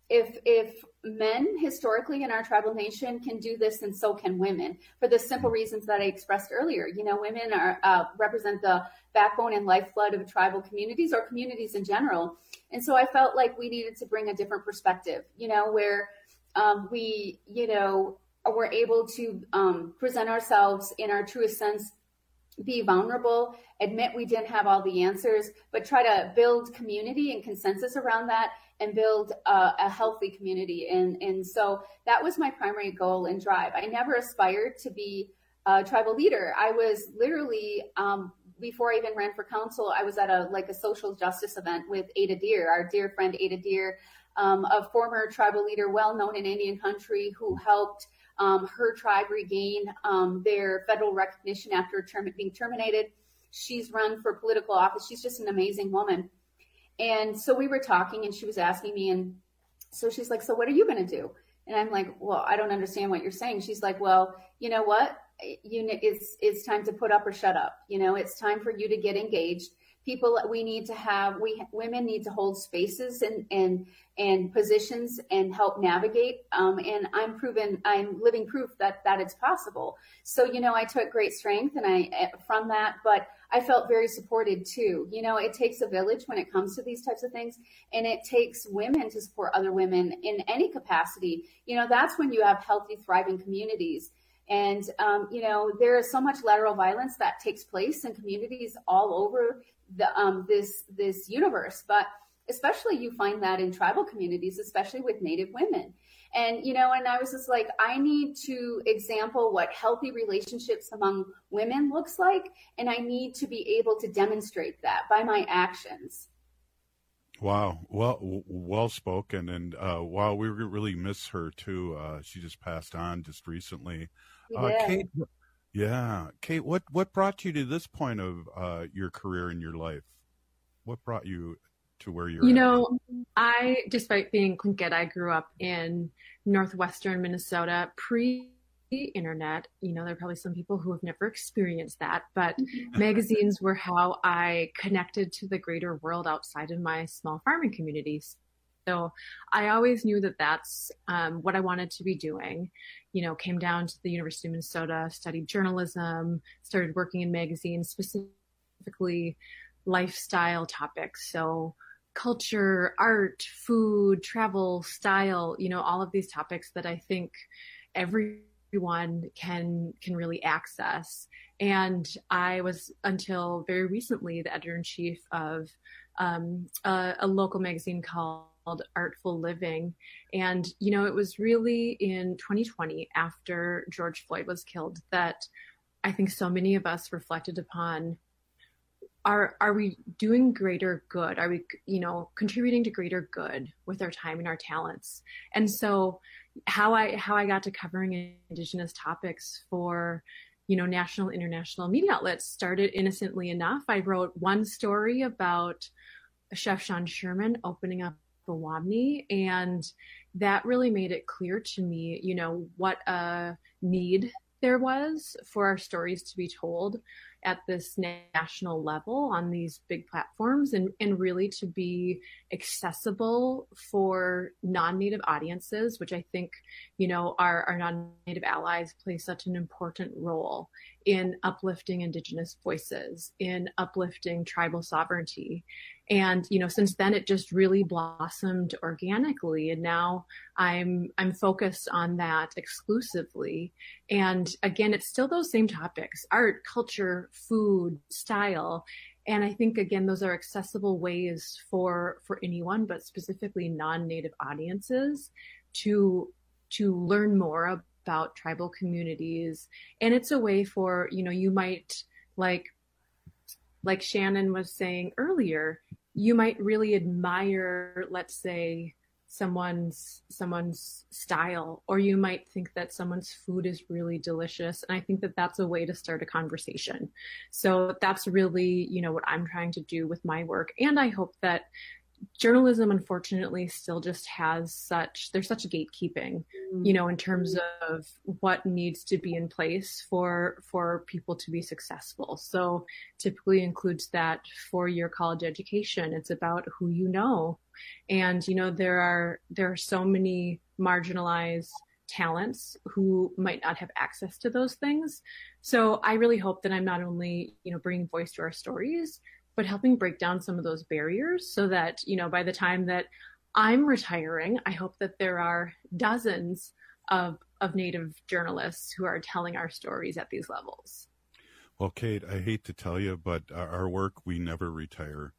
Speaker 28: if men historically in our tribal nation can do this, then so can women, for the simple reasons that I expressed earlier. Women are represent the backbone and lifeblood of tribal communities or communities in general. And so I felt like we needed to bring a different perspective, where we, were able to present ourselves in our truest sense, be vulnerable, admit we didn't have all the answers, but try to build community and consensus around that and build a healthy community. And so that was my primary goal and drive. I never aspired to be a tribal leader. I was literally, before I even ran for council, I was at a social justice event with Ada Deer, our dear friend Ada Deer, a former tribal leader, well known in Indian country, who helped her tribe regain their federal recognition after being terminated. She's run for political office. She's just an amazing woman. And so we were talking and she was asking me, and so she's like, so what are you going to do? And I'm like, well, I don't understand what you're saying. She's like, well, you know what? It's time to put up or shut up. It's time for you to get engaged. Women need to hold spaces and positions and help navigate. And I'm living proof that it's possible. So, I took great strength from that, but I felt very supported too. It takes a village when it comes to these types of things, and it takes women to support other women in any capacity. That's when you have healthy, thriving communities. And, there is so much lateral violence that takes place in communities all over this universe, but especially you find that in tribal communities, especially with Native women. And, and I was just like, I need to example what healthy relationships among women looks like. And I need to be able to demonstrate that by my actions.
Speaker 14: Wow. Well spoken. And wow, we really miss her too. She just passed on just recently. Kate, Kate, what brought you to this point of your career in your life? What brought you to where you're at?
Speaker 2: Despite being Tlingit, I grew up in northwestern Minnesota pre-internet. There are probably some people who have never experienced that, but magazines were how I connected to the greater world outside of my small farming communities. So I always knew that that's what I wanted to be doing. Came down to the University of Minnesota, studied journalism, started working in magazines, specifically lifestyle topics. So culture, art, food, travel, style, all of these topics that I think everyone can really access. And I was, until very recently, the editor-in-chief of a local magazine called Artful Living. And, it was really in 2020, after George Floyd was killed, that I think so many of us reflected upon, are we doing greater good? Are we, contributing to greater good with our time and our talents? And so how I got to covering Indigenous topics for, national, international media outlets started innocently enough. I wrote one story about Chef Sean Sherman opening up Wamni, and that really made it clear to me, what a need there was for our stories to be told at this national level on these big platforms, and really to be accessible for non-Native audiences, which I think, our non-Native allies play such an important role in uplifting Indigenous voices, in uplifting tribal sovereignty. And, since then it just really blossomed organically. And now I'm focused on that exclusively. And again, it's still those same topics: art, culture, food, style. And I think, again, those are accessible ways for anyone, but specifically non-Native audiences to learn more about tribal communities. And it's a way for, you might, like Shannon was saying earlier, you might really admire, let's say, someone's style, or you might think that someone's food is really delicious. And I think that that's a way to start a conversation. So that's really, what I'm trying to do with my work. And I hope that, journalism, unfortunately, still just has there's such gatekeeping, you know, in terms of what needs to be in place for people to be successful. So typically includes that 4-year college education. It's about who you know. And, you know, there are so many marginalized talents who might not have access to those things. So I really hope that I'm not only, you know, bringing voice to our stories, but helping break down some of those barriers so that, you know, by the time that I'm retiring, I hope that there are dozens of Native journalists who are telling our stories at these levels.
Speaker 14: Well, Kate, I hate to tell you, but our work, we never retire.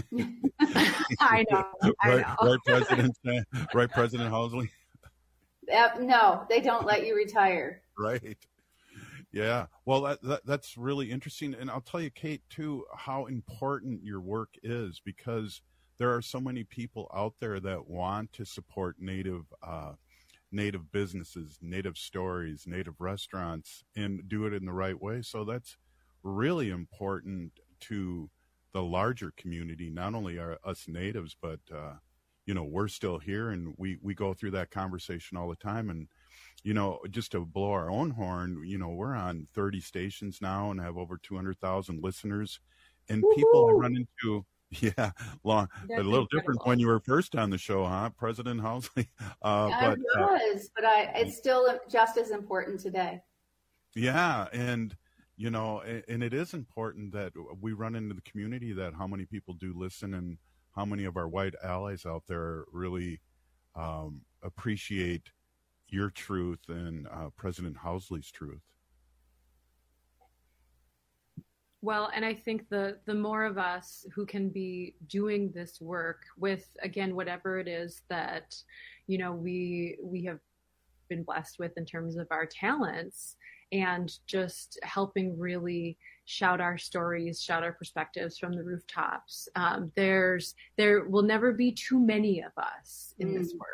Speaker 2: I know.
Speaker 14: Right, President Housley?
Speaker 28: No, they don't let you retire.
Speaker 14: Right. Yeah. Well, that's really interesting. And I'll tell you, Kate, too, how important your work is, because there are so many people out there that want to support Native businesses, Native stories, Native restaurants, and do it in the right way. So that's really important to the larger community, not only us Natives, but, you know, we're still here, and we go through that conversation all the time. And, you know, just to blow our own horn, you know, we're on 30 stations now and have over 200,000 listeners. And
Speaker 28: Woo-hoo!
Speaker 14: People I run into, a little
Speaker 28: incredible.
Speaker 14: different when you were first on the show, huh, President Housley?
Speaker 28: But it's still just as important today.
Speaker 14: Yeah, and, you know, and it is important that we run into the community, that how many people do listen and how many of our white allies out there really appreciate your truth and President Housley's truth.
Speaker 2: Well, and I think the more of us who can be doing this work with, again, whatever it is that, you know, we have been blessed with in terms of our talents, and just helping really shout our stories, shout our perspectives from the rooftops. There will never be too many of us in this work.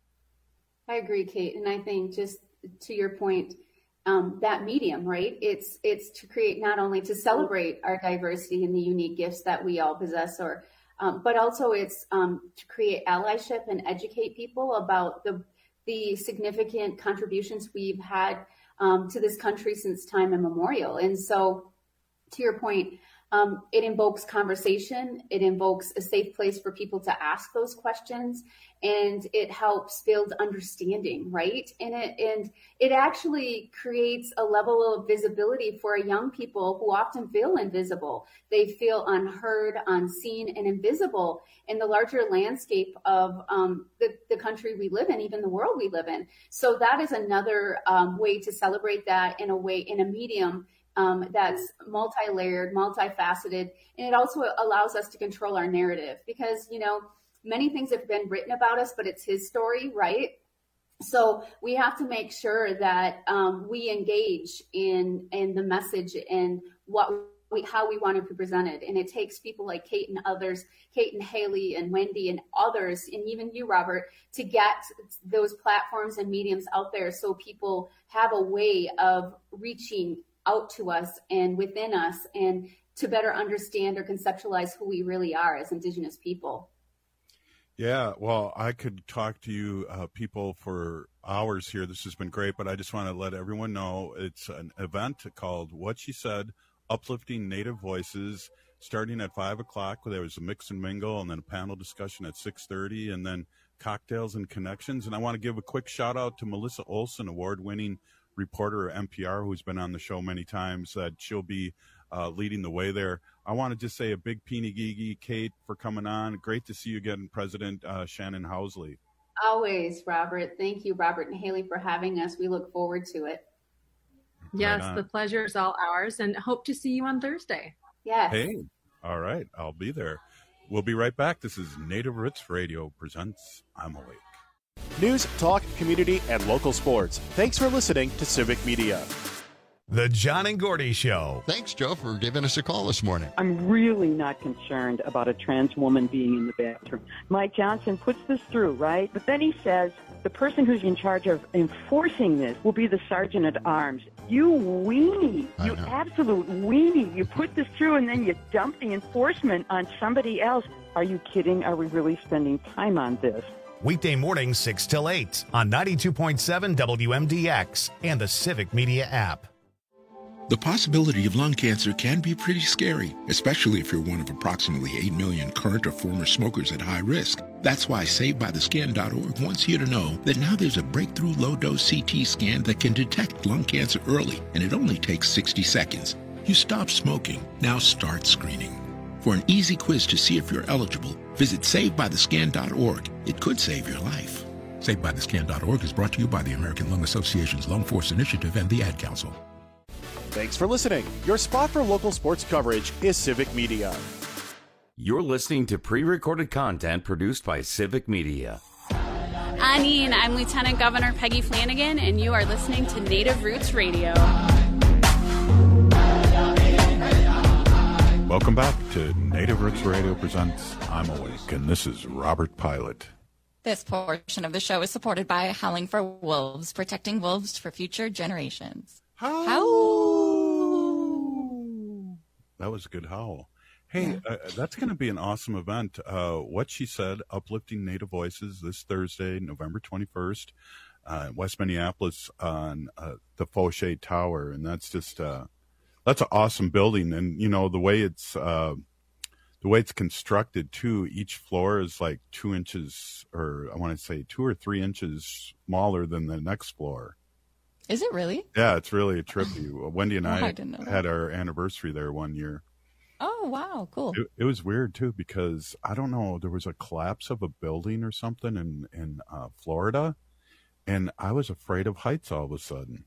Speaker 28: I agree, Kate. And I think, just to your point, that medium, right? It's to create, not only to celebrate our diversity and the unique gifts that we all possess, but also it's to create allyship and educate people about the significant contributions we've had to this country since time immemorial. And so, to your point, it invokes conversation. It invokes a safe place for people to ask those questions, and it helps build understanding, right? And it actually creates a level of visibility for young people who often feel invisible. They feel unheard, unseen, and invisible in the larger landscape of the country we live in, even the world we live in. So that is another way to celebrate that in a medium that's multi-layered, multifaceted, and it also allows us to control our narrative, because, you know, many things have been written about us, but it's his story, right? So we have to make sure that we engage in the message and how we want to be presented. And it takes people like Kate and others, Kate and Haley and Wendy and others, and even you, Robert, to get those platforms and mediums out there so people have a way of reaching out to us and within us, and to better understand or conceptualize who we really are as Indigenous people.
Speaker 14: Yeah, well, I could talk to you people for hours here. This has been great, but I just want to let everyone know it's an event called What She Said, Uplifting Native Voices, starting at 5 o'clock. There was a mix and mingle, and then a panel discussion at 6:30, and then cocktails and connections. And I want to give a quick shout out to Melissa Olson, award-winning reporter at NPR, who's been on the show many times, that she'll be leading the way there. I want to just say a big Peenigigi, Kate, for coming on. Great to see you again, President Shannon Housley.
Speaker 28: Always, Robert. Thank you, Robert and Haley, for having us. We look forward to it.
Speaker 2: Yes, the pleasure is all ours, and hope to see you on Thursday.
Speaker 28: Yes.
Speaker 14: Hey, all right, I'll be there. We'll be right back. This is Native Roots Radio presents I'm Awake.
Speaker 1: News, talk, community, and local sports. Thanks for listening to Civic Media.
Speaker 6: The John and Gordy Show.
Speaker 10: Thanks, Joe, for giving us a call this morning.
Speaker 16: I'm really not concerned about a trans woman being in the bathroom. Mike Johnson puts this through, right? But then he says the person who's in charge of enforcing this will be the sergeant at arms. You weenie. You absolute weenie. You put this through and then you dump the enforcement on somebody else. Are you kidding? Are we really spending time on this?
Speaker 6: Weekday mornings 6 till 8 on 92.7 WMDX and the Civic Media app.
Speaker 17: The possibility of lung cancer can be pretty scary, especially if you're one of approximately 8 million current or former smokers at high risk. That's why SaveByTheScan.org wants you to know that now there's a breakthrough low-dose CT scan that can detect lung cancer early, and it only takes 60 seconds. You stop smoking, now start screening. For an easy quiz to see if you're eligible, visit SaveByTheScan.org. It could save your life. SaveByTheScan.org is brought to you by the American Lung Association's Lung Force Initiative and the Ad Council.
Speaker 1: Thanks for listening. Your spot for local sports coverage is Civic Media.
Speaker 12: You're listening to pre-recorded content produced by Civic Media.
Speaker 18: Anine, I'm Lieutenant Governor Peggy Flanagan, and you are listening to Native Roots Radio.
Speaker 14: Welcome back to Native Roots Radio presents I'm Awake, and this is Robert Pilot.
Speaker 20: This portion of the show is supported by Howling for Wolves, protecting wolves for future generations.
Speaker 14: Howl! That was a good howl. Hey, that's going to be an awesome event. What She Said, Uplifting Native Voices, this Thursday, November 21st, West Minneapolis on the Fauché Tower. And that's just, that's an awesome building. And, you know, the way it's constructed too, each floor is like 2 inches, or I want to say 2 or 3 inches smaller than the next floor.
Speaker 20: Is it really?
Speaker 14: Yeah, it's really trippy. Wendy and I
Speaker 20: didn't know
Speaker 14: had our anniversary there one year.
Speaker 20: Oh, wow, cool.
Speaker 14: It was weird, too, because, I don't know, there was a collapse of a building or something in Florida, and I was afraid of heights all of a sudden.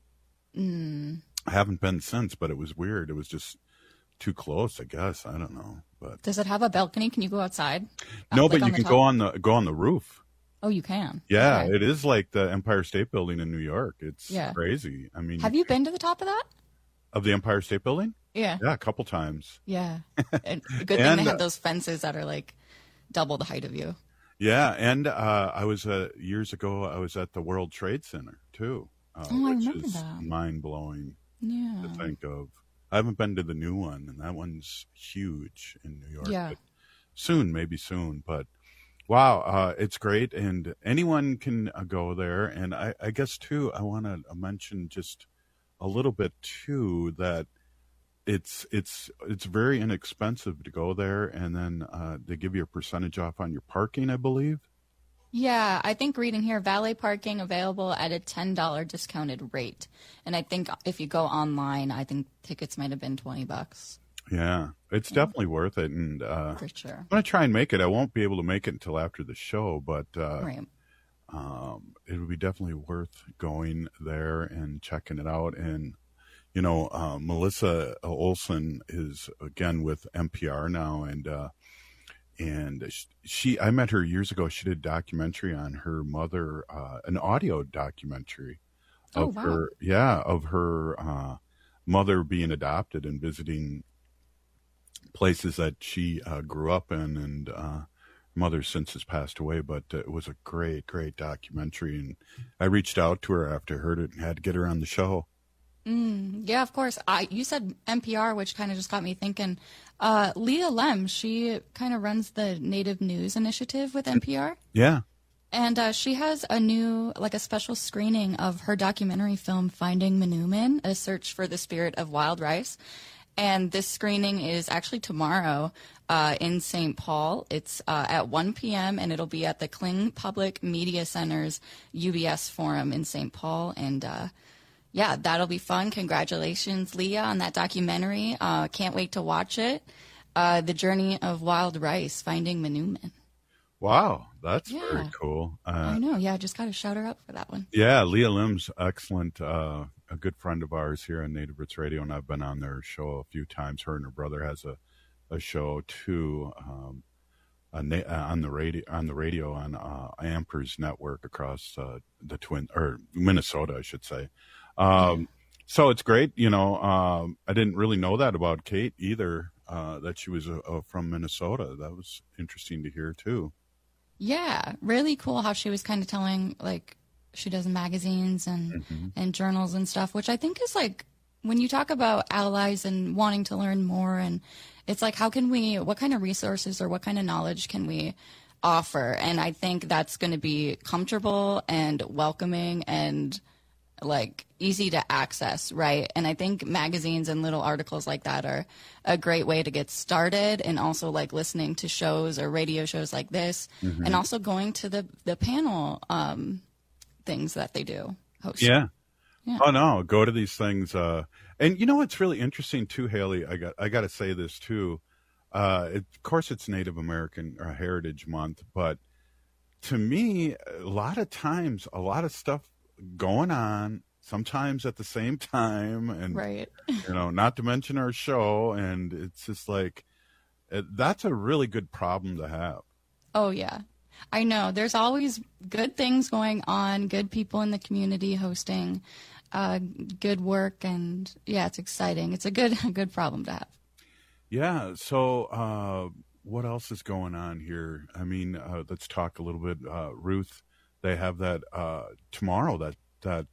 Speaker 14: I haven't been since, but it was weird. It was just too close, I guess. I don't know. But
Speaker 20: does it have a balcony? Can you go outside?
Speaker 14: No, but you can go on the roof.
Speaker 20: Oh, you can?
Speaker 14: Yeah,
Speaker 20: okay.
Speaker 14: It is like the Empire State Building in New York. It's crazy. I mean,
Speaker 20: have you been to the top of that?
Speaker 14: Of the Empire State Building?
Speaker 20: Yeah.
Speaker 14: Yeah, a couple times.
Speaker 20: Yeah. And good thing they have those fences that are like double the height of you.
Speaker 14: Yeah, and I was years ago, I was at the World Trade Center, too.
Speaker 20: I remember
Speaker 14: which is
Speaker 20: that.
Speaker 14: Mind-blowing
Speaker 20: to
Speaker 14: think of. I haven't been to the new one, and that one's huge in New York.
Speaker 20: Yeah.
Speaker 14: But maybe soon, but wow, it's great, and anyone can go there. And I guess, too, I want to mention just a little bit, too, that it's very inexpensive to go there, and then they give you a percentage off on your parking, I believe.
Speaker 20: Yeah, I think reading here, valet parking available at a $10 discounted rate. And I think if you go online, I think tickets might have been $20.
Speaker 14: Yeah, it's definitely worth it. And
Speaker 20: for sure.
Speaker 14: I'm going to try and make it. I won't be able to make it until after the show, but
Speaker 20: right.
Speaker 14: It would be definitely worth going there and checking it out. And, you know, Melissa Olson is, again, with NPR now, and I met her years ago. She did a documentary on her mother, an audio documentary of her mother being adopted and visiting places that she grew up in, and her mother since has passed away, but it was a great documentary, and I reached out to her after I heard it and had to get her on the show.
Speaker 20: Yeah, of course. You said NPR, which kind of just got me thinking. Leah Lem, she kind of runs the Native News Initiative with NPR.
Speaker 14: Yeah.
Speaker 20: And she has a special screening of her documentary film, Finding Manoomin, A Search for the Spirit of Wild Rice. And this screening is actually tomorrow in St. Paul. It's at 1 p.m., and it'll be at the Kling Public Media Center's UBS Forum in St. Paul. And yeah, that'll be fun. Congratulations, Leah, on that documentary. Can't wait to watch it. The Journey of Wild Rice, Finding Manoomin.
Speaker 14: Wow, that's very cool.
Speaker 20: I know. Yeah, just got to shout her out for that one.
Speaker 14: Yeah, Leah Lim's excellent. A good friend of ours here on Native Roots Radio, and I've been on their show a few times. Her and her brother has a show too on the radio on Amper's network across the Minnesota, I should say. So it's great. You know, I didn't really know that about Kate either, that she was from Minnesota. That was interesting to hear, too.
Speaker 20: Yeah, really cool how she was kind of telling, like, she does magazines and journals and stuff, which I think is, like, when you talk about allies and wanting to learn more, and it's like, what kind of resources or what kind of knowledge can we offer? And I think that's going to be comfortable and welcoming and like easy to access, right? And I think magazines and little articles like that are a great way to get started, and also like listening to shows or radio shows like this, and also going to the panel things that they do host.
Speaker 14: Yeah. Oh no, go to these things. And you know what's really interesting too, Haley? I got to say this too. Of course, it's Native American Heritage Month, but to me, a lot of times, a lot of stuff going on sometimes at the same time, and
Speaker 20: right.
Speaker 14: You know, not to mention our show, and it's just like that's a really good problem to have.
Speaker 20: Oh yeah, I know. There's always good things going on, good people in the community hosting, good work, and yeah, it's exciting. It's a good problem to have. Yeah.
Speaker 14: So what else is going on here? I mean, let's talk a little bit. Ruth, they have that tomorrow, that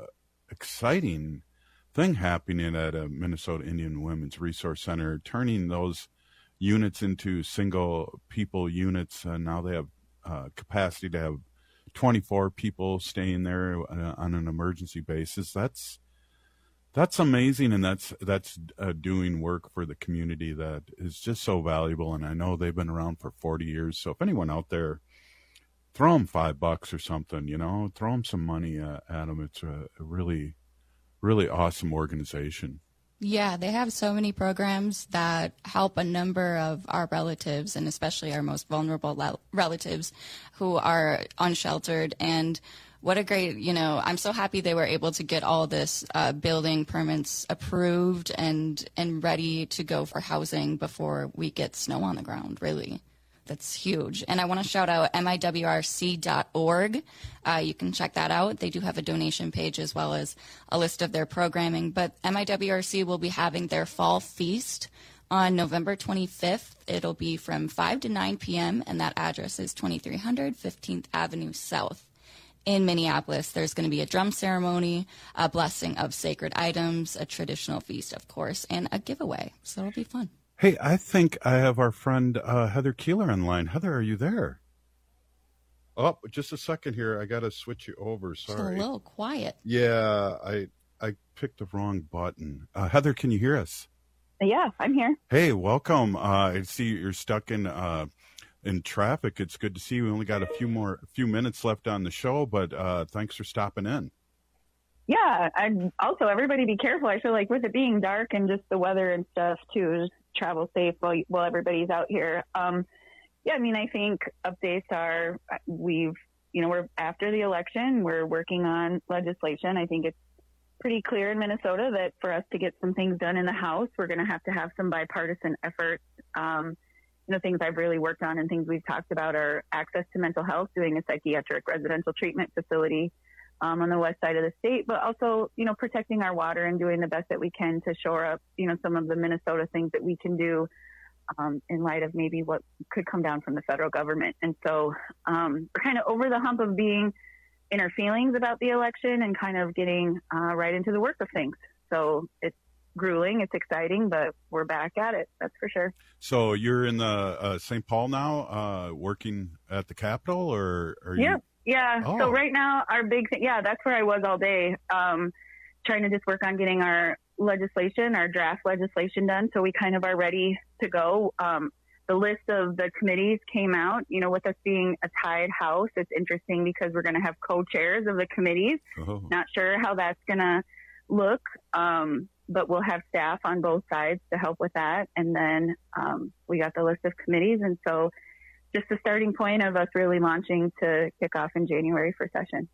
Speaker 14: exciting thing happening at a Minnesota Indian Women's Resource Center, turning those units into single people units. Now they have capacity to have 24 people staying there on an emergency basis. That's amazing, and that's doing work for the community that is just so valuable. And I know they've been around for 40 years. So if anyone out there, throw them $5 or something, you know, throw them some money at them. It's a really, really awesome organization.
Speaker 20: Yeah, they have so many programs that help a number of our relatives, and especially our most vulnerable relatives who are unsheltered. And what a great, you know, I'm so happy they were able to get all this building permits approved and ready to go for housing before we get snow on the ground, really. That's huge. And I want to shout out miwrc.org. You can check that out. They do have a donation page as well as a list of their programming. But MIWRC will be having their fall feast on November 25th. It'll be from 5 to 9 p.m., and that address is 2300 15th Avenue South. In Minneapolis, there's going to be a drum ceremony, a blessing of sacred items, a traditional feast, of course, and a giveaway. So it'll be fun.
Speaker 14: Hey, I think I have our friend Heather Keeler online. Heather, are you there? Oh, just a second here. I got to switch you over. Sorry.
Speaker 20: It's a little quiet.
Speaker 14: Yeah, I picked the wrong button. Heather, can you hear us?
Speaker 5: Yeah, I'm here.
Speaker 14: Hey, welcome. I see you're stuck in traffic. It's good to see you. We only got a few minutes left on the show, but thanks for stopping in.
Speaker 5: Yeah, and also everybody be careful. I feel like with it being dark and just the weather and stuff too, just travel safe while everybody's out here. Yeah, I mean, I think updates are we're after the election, we're working on legislation. I think it's pretty clear in Minnesota that for us to get some things done in the House, we're going to have some bipartisan efforts. Things I've really worked on and things we've talked about are access to mental health, doing a psychiatric residential treatment facility on the west side of the state, but also, protecting our water and doing the best that we can to shore up, some of the Minnesota things that we can do in light of maybe what could come down from the federal government. And so we're kind of over the hump of being in our feelings about the election and kind of getting right into the work of things. So it's grueling, it's exciting, but we're back at it. That's for sure.
Speaker 14: So you're in the St. Paul now, working at the Capitol, or are you?
Speaker 5: Yeah. Oh. So right now, our big thing, that's where I was all day, trying to just work on getting our draft legislation done. So we kind of are ready to go. The list of the committees came out, with us being a tied House. It's interesting because we're going to have co-chairs of the committees. Oh. Not sure how that's going to look. But we'll have staff on both sides to help with that. And then we got the list of committees. And so just the starting point of us really launching to kick off in January for session.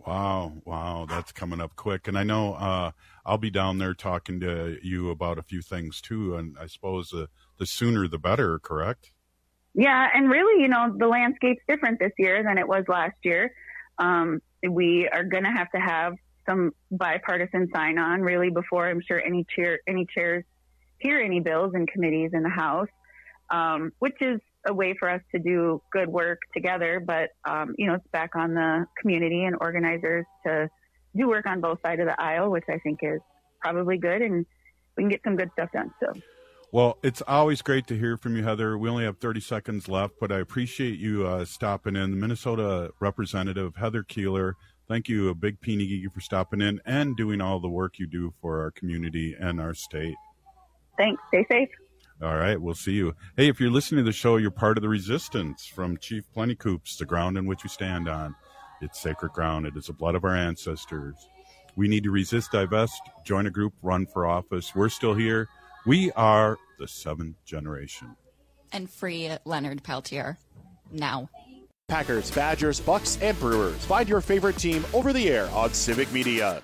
Speaker 14: Wow. That's coming up quick. And I know I'll be down there talking to you about a few things too. And I suppose the sooner the better, correct?
Speaker 5: Yeah. And really, the landscape's different this year than it was last year. We are going to have some bipartisan sign-on really before I'm sure any chairs hear any bills and committees in the House, which is a way for us to do good work together. But, it's back on the community and organizers to do work on both sides of the aisle, which I think is probably good, and we can get some good stuff done. So.
Speaker 14: Well, it's always great to hear from you, Heather. We only have 30 seconds left, but I appreciate you stopping in. The Minnesota representative, Heather Keeler, thank you, a big Peenegie, for stopping in and doing all the work you do for our community and our state.
Speaker 5: Thanks. Stay safe.
Speaker 14: All right, we'll see you. Hey, if you're listening to the show, you're part of the resistance from Chief Plentycoops, the ground in which we stand on. It's sacred ground. It is the blood of our ancestors. We need to resist, divest, join a group, run for office. We're still here. We are the 7th generation.
Speaker 20: And free Leonard Peltier now.
Speaker 1: Packers, Badgers, Bucks, and Brewers. Find your favorite team over the air on Civic Media.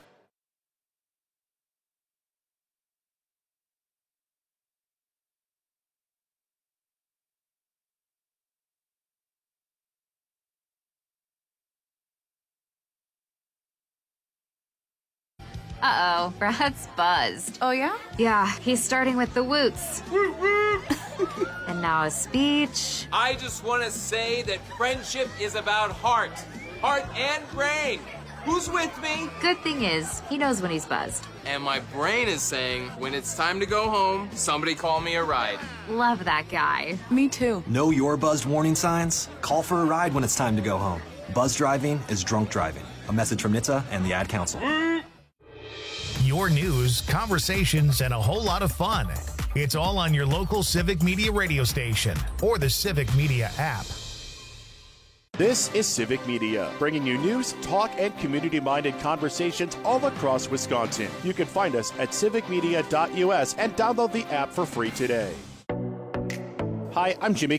Speaker 3: Uh-oh, Brad's buzzed.
Speaker 7: Oh, yeah?
Speaker 3: Yeah, he's starting with the woots. And now a speech.
Speaker 19: I just want to say that friendship is about heart and brain. Who's with me?
Speaker 3: Good thing is, he knows when he's buzzed.
Speaker 19: And my brain is saying, when it's time to go home, somebody call me a ride.
Speaker 3: Love that guy.
Speaker 7: Me too.
Speaker 21: Know your buzzed warning signs? Call for a ride when it's time to go home. Buzz driving is drunk driving. A message from NHTSA and the Ad Council.
Speaker 6: Your news, conversations, and a whole lot of fun. It's all on your local Civic Media radio station or the Civic Media app.
Speaker 1: This is Civic Media, bringing you news, talk, and community-minded conversations all across Wisconsin. You can find us at civicmedia.us and download the app for free today. Hi, I'm Jimmy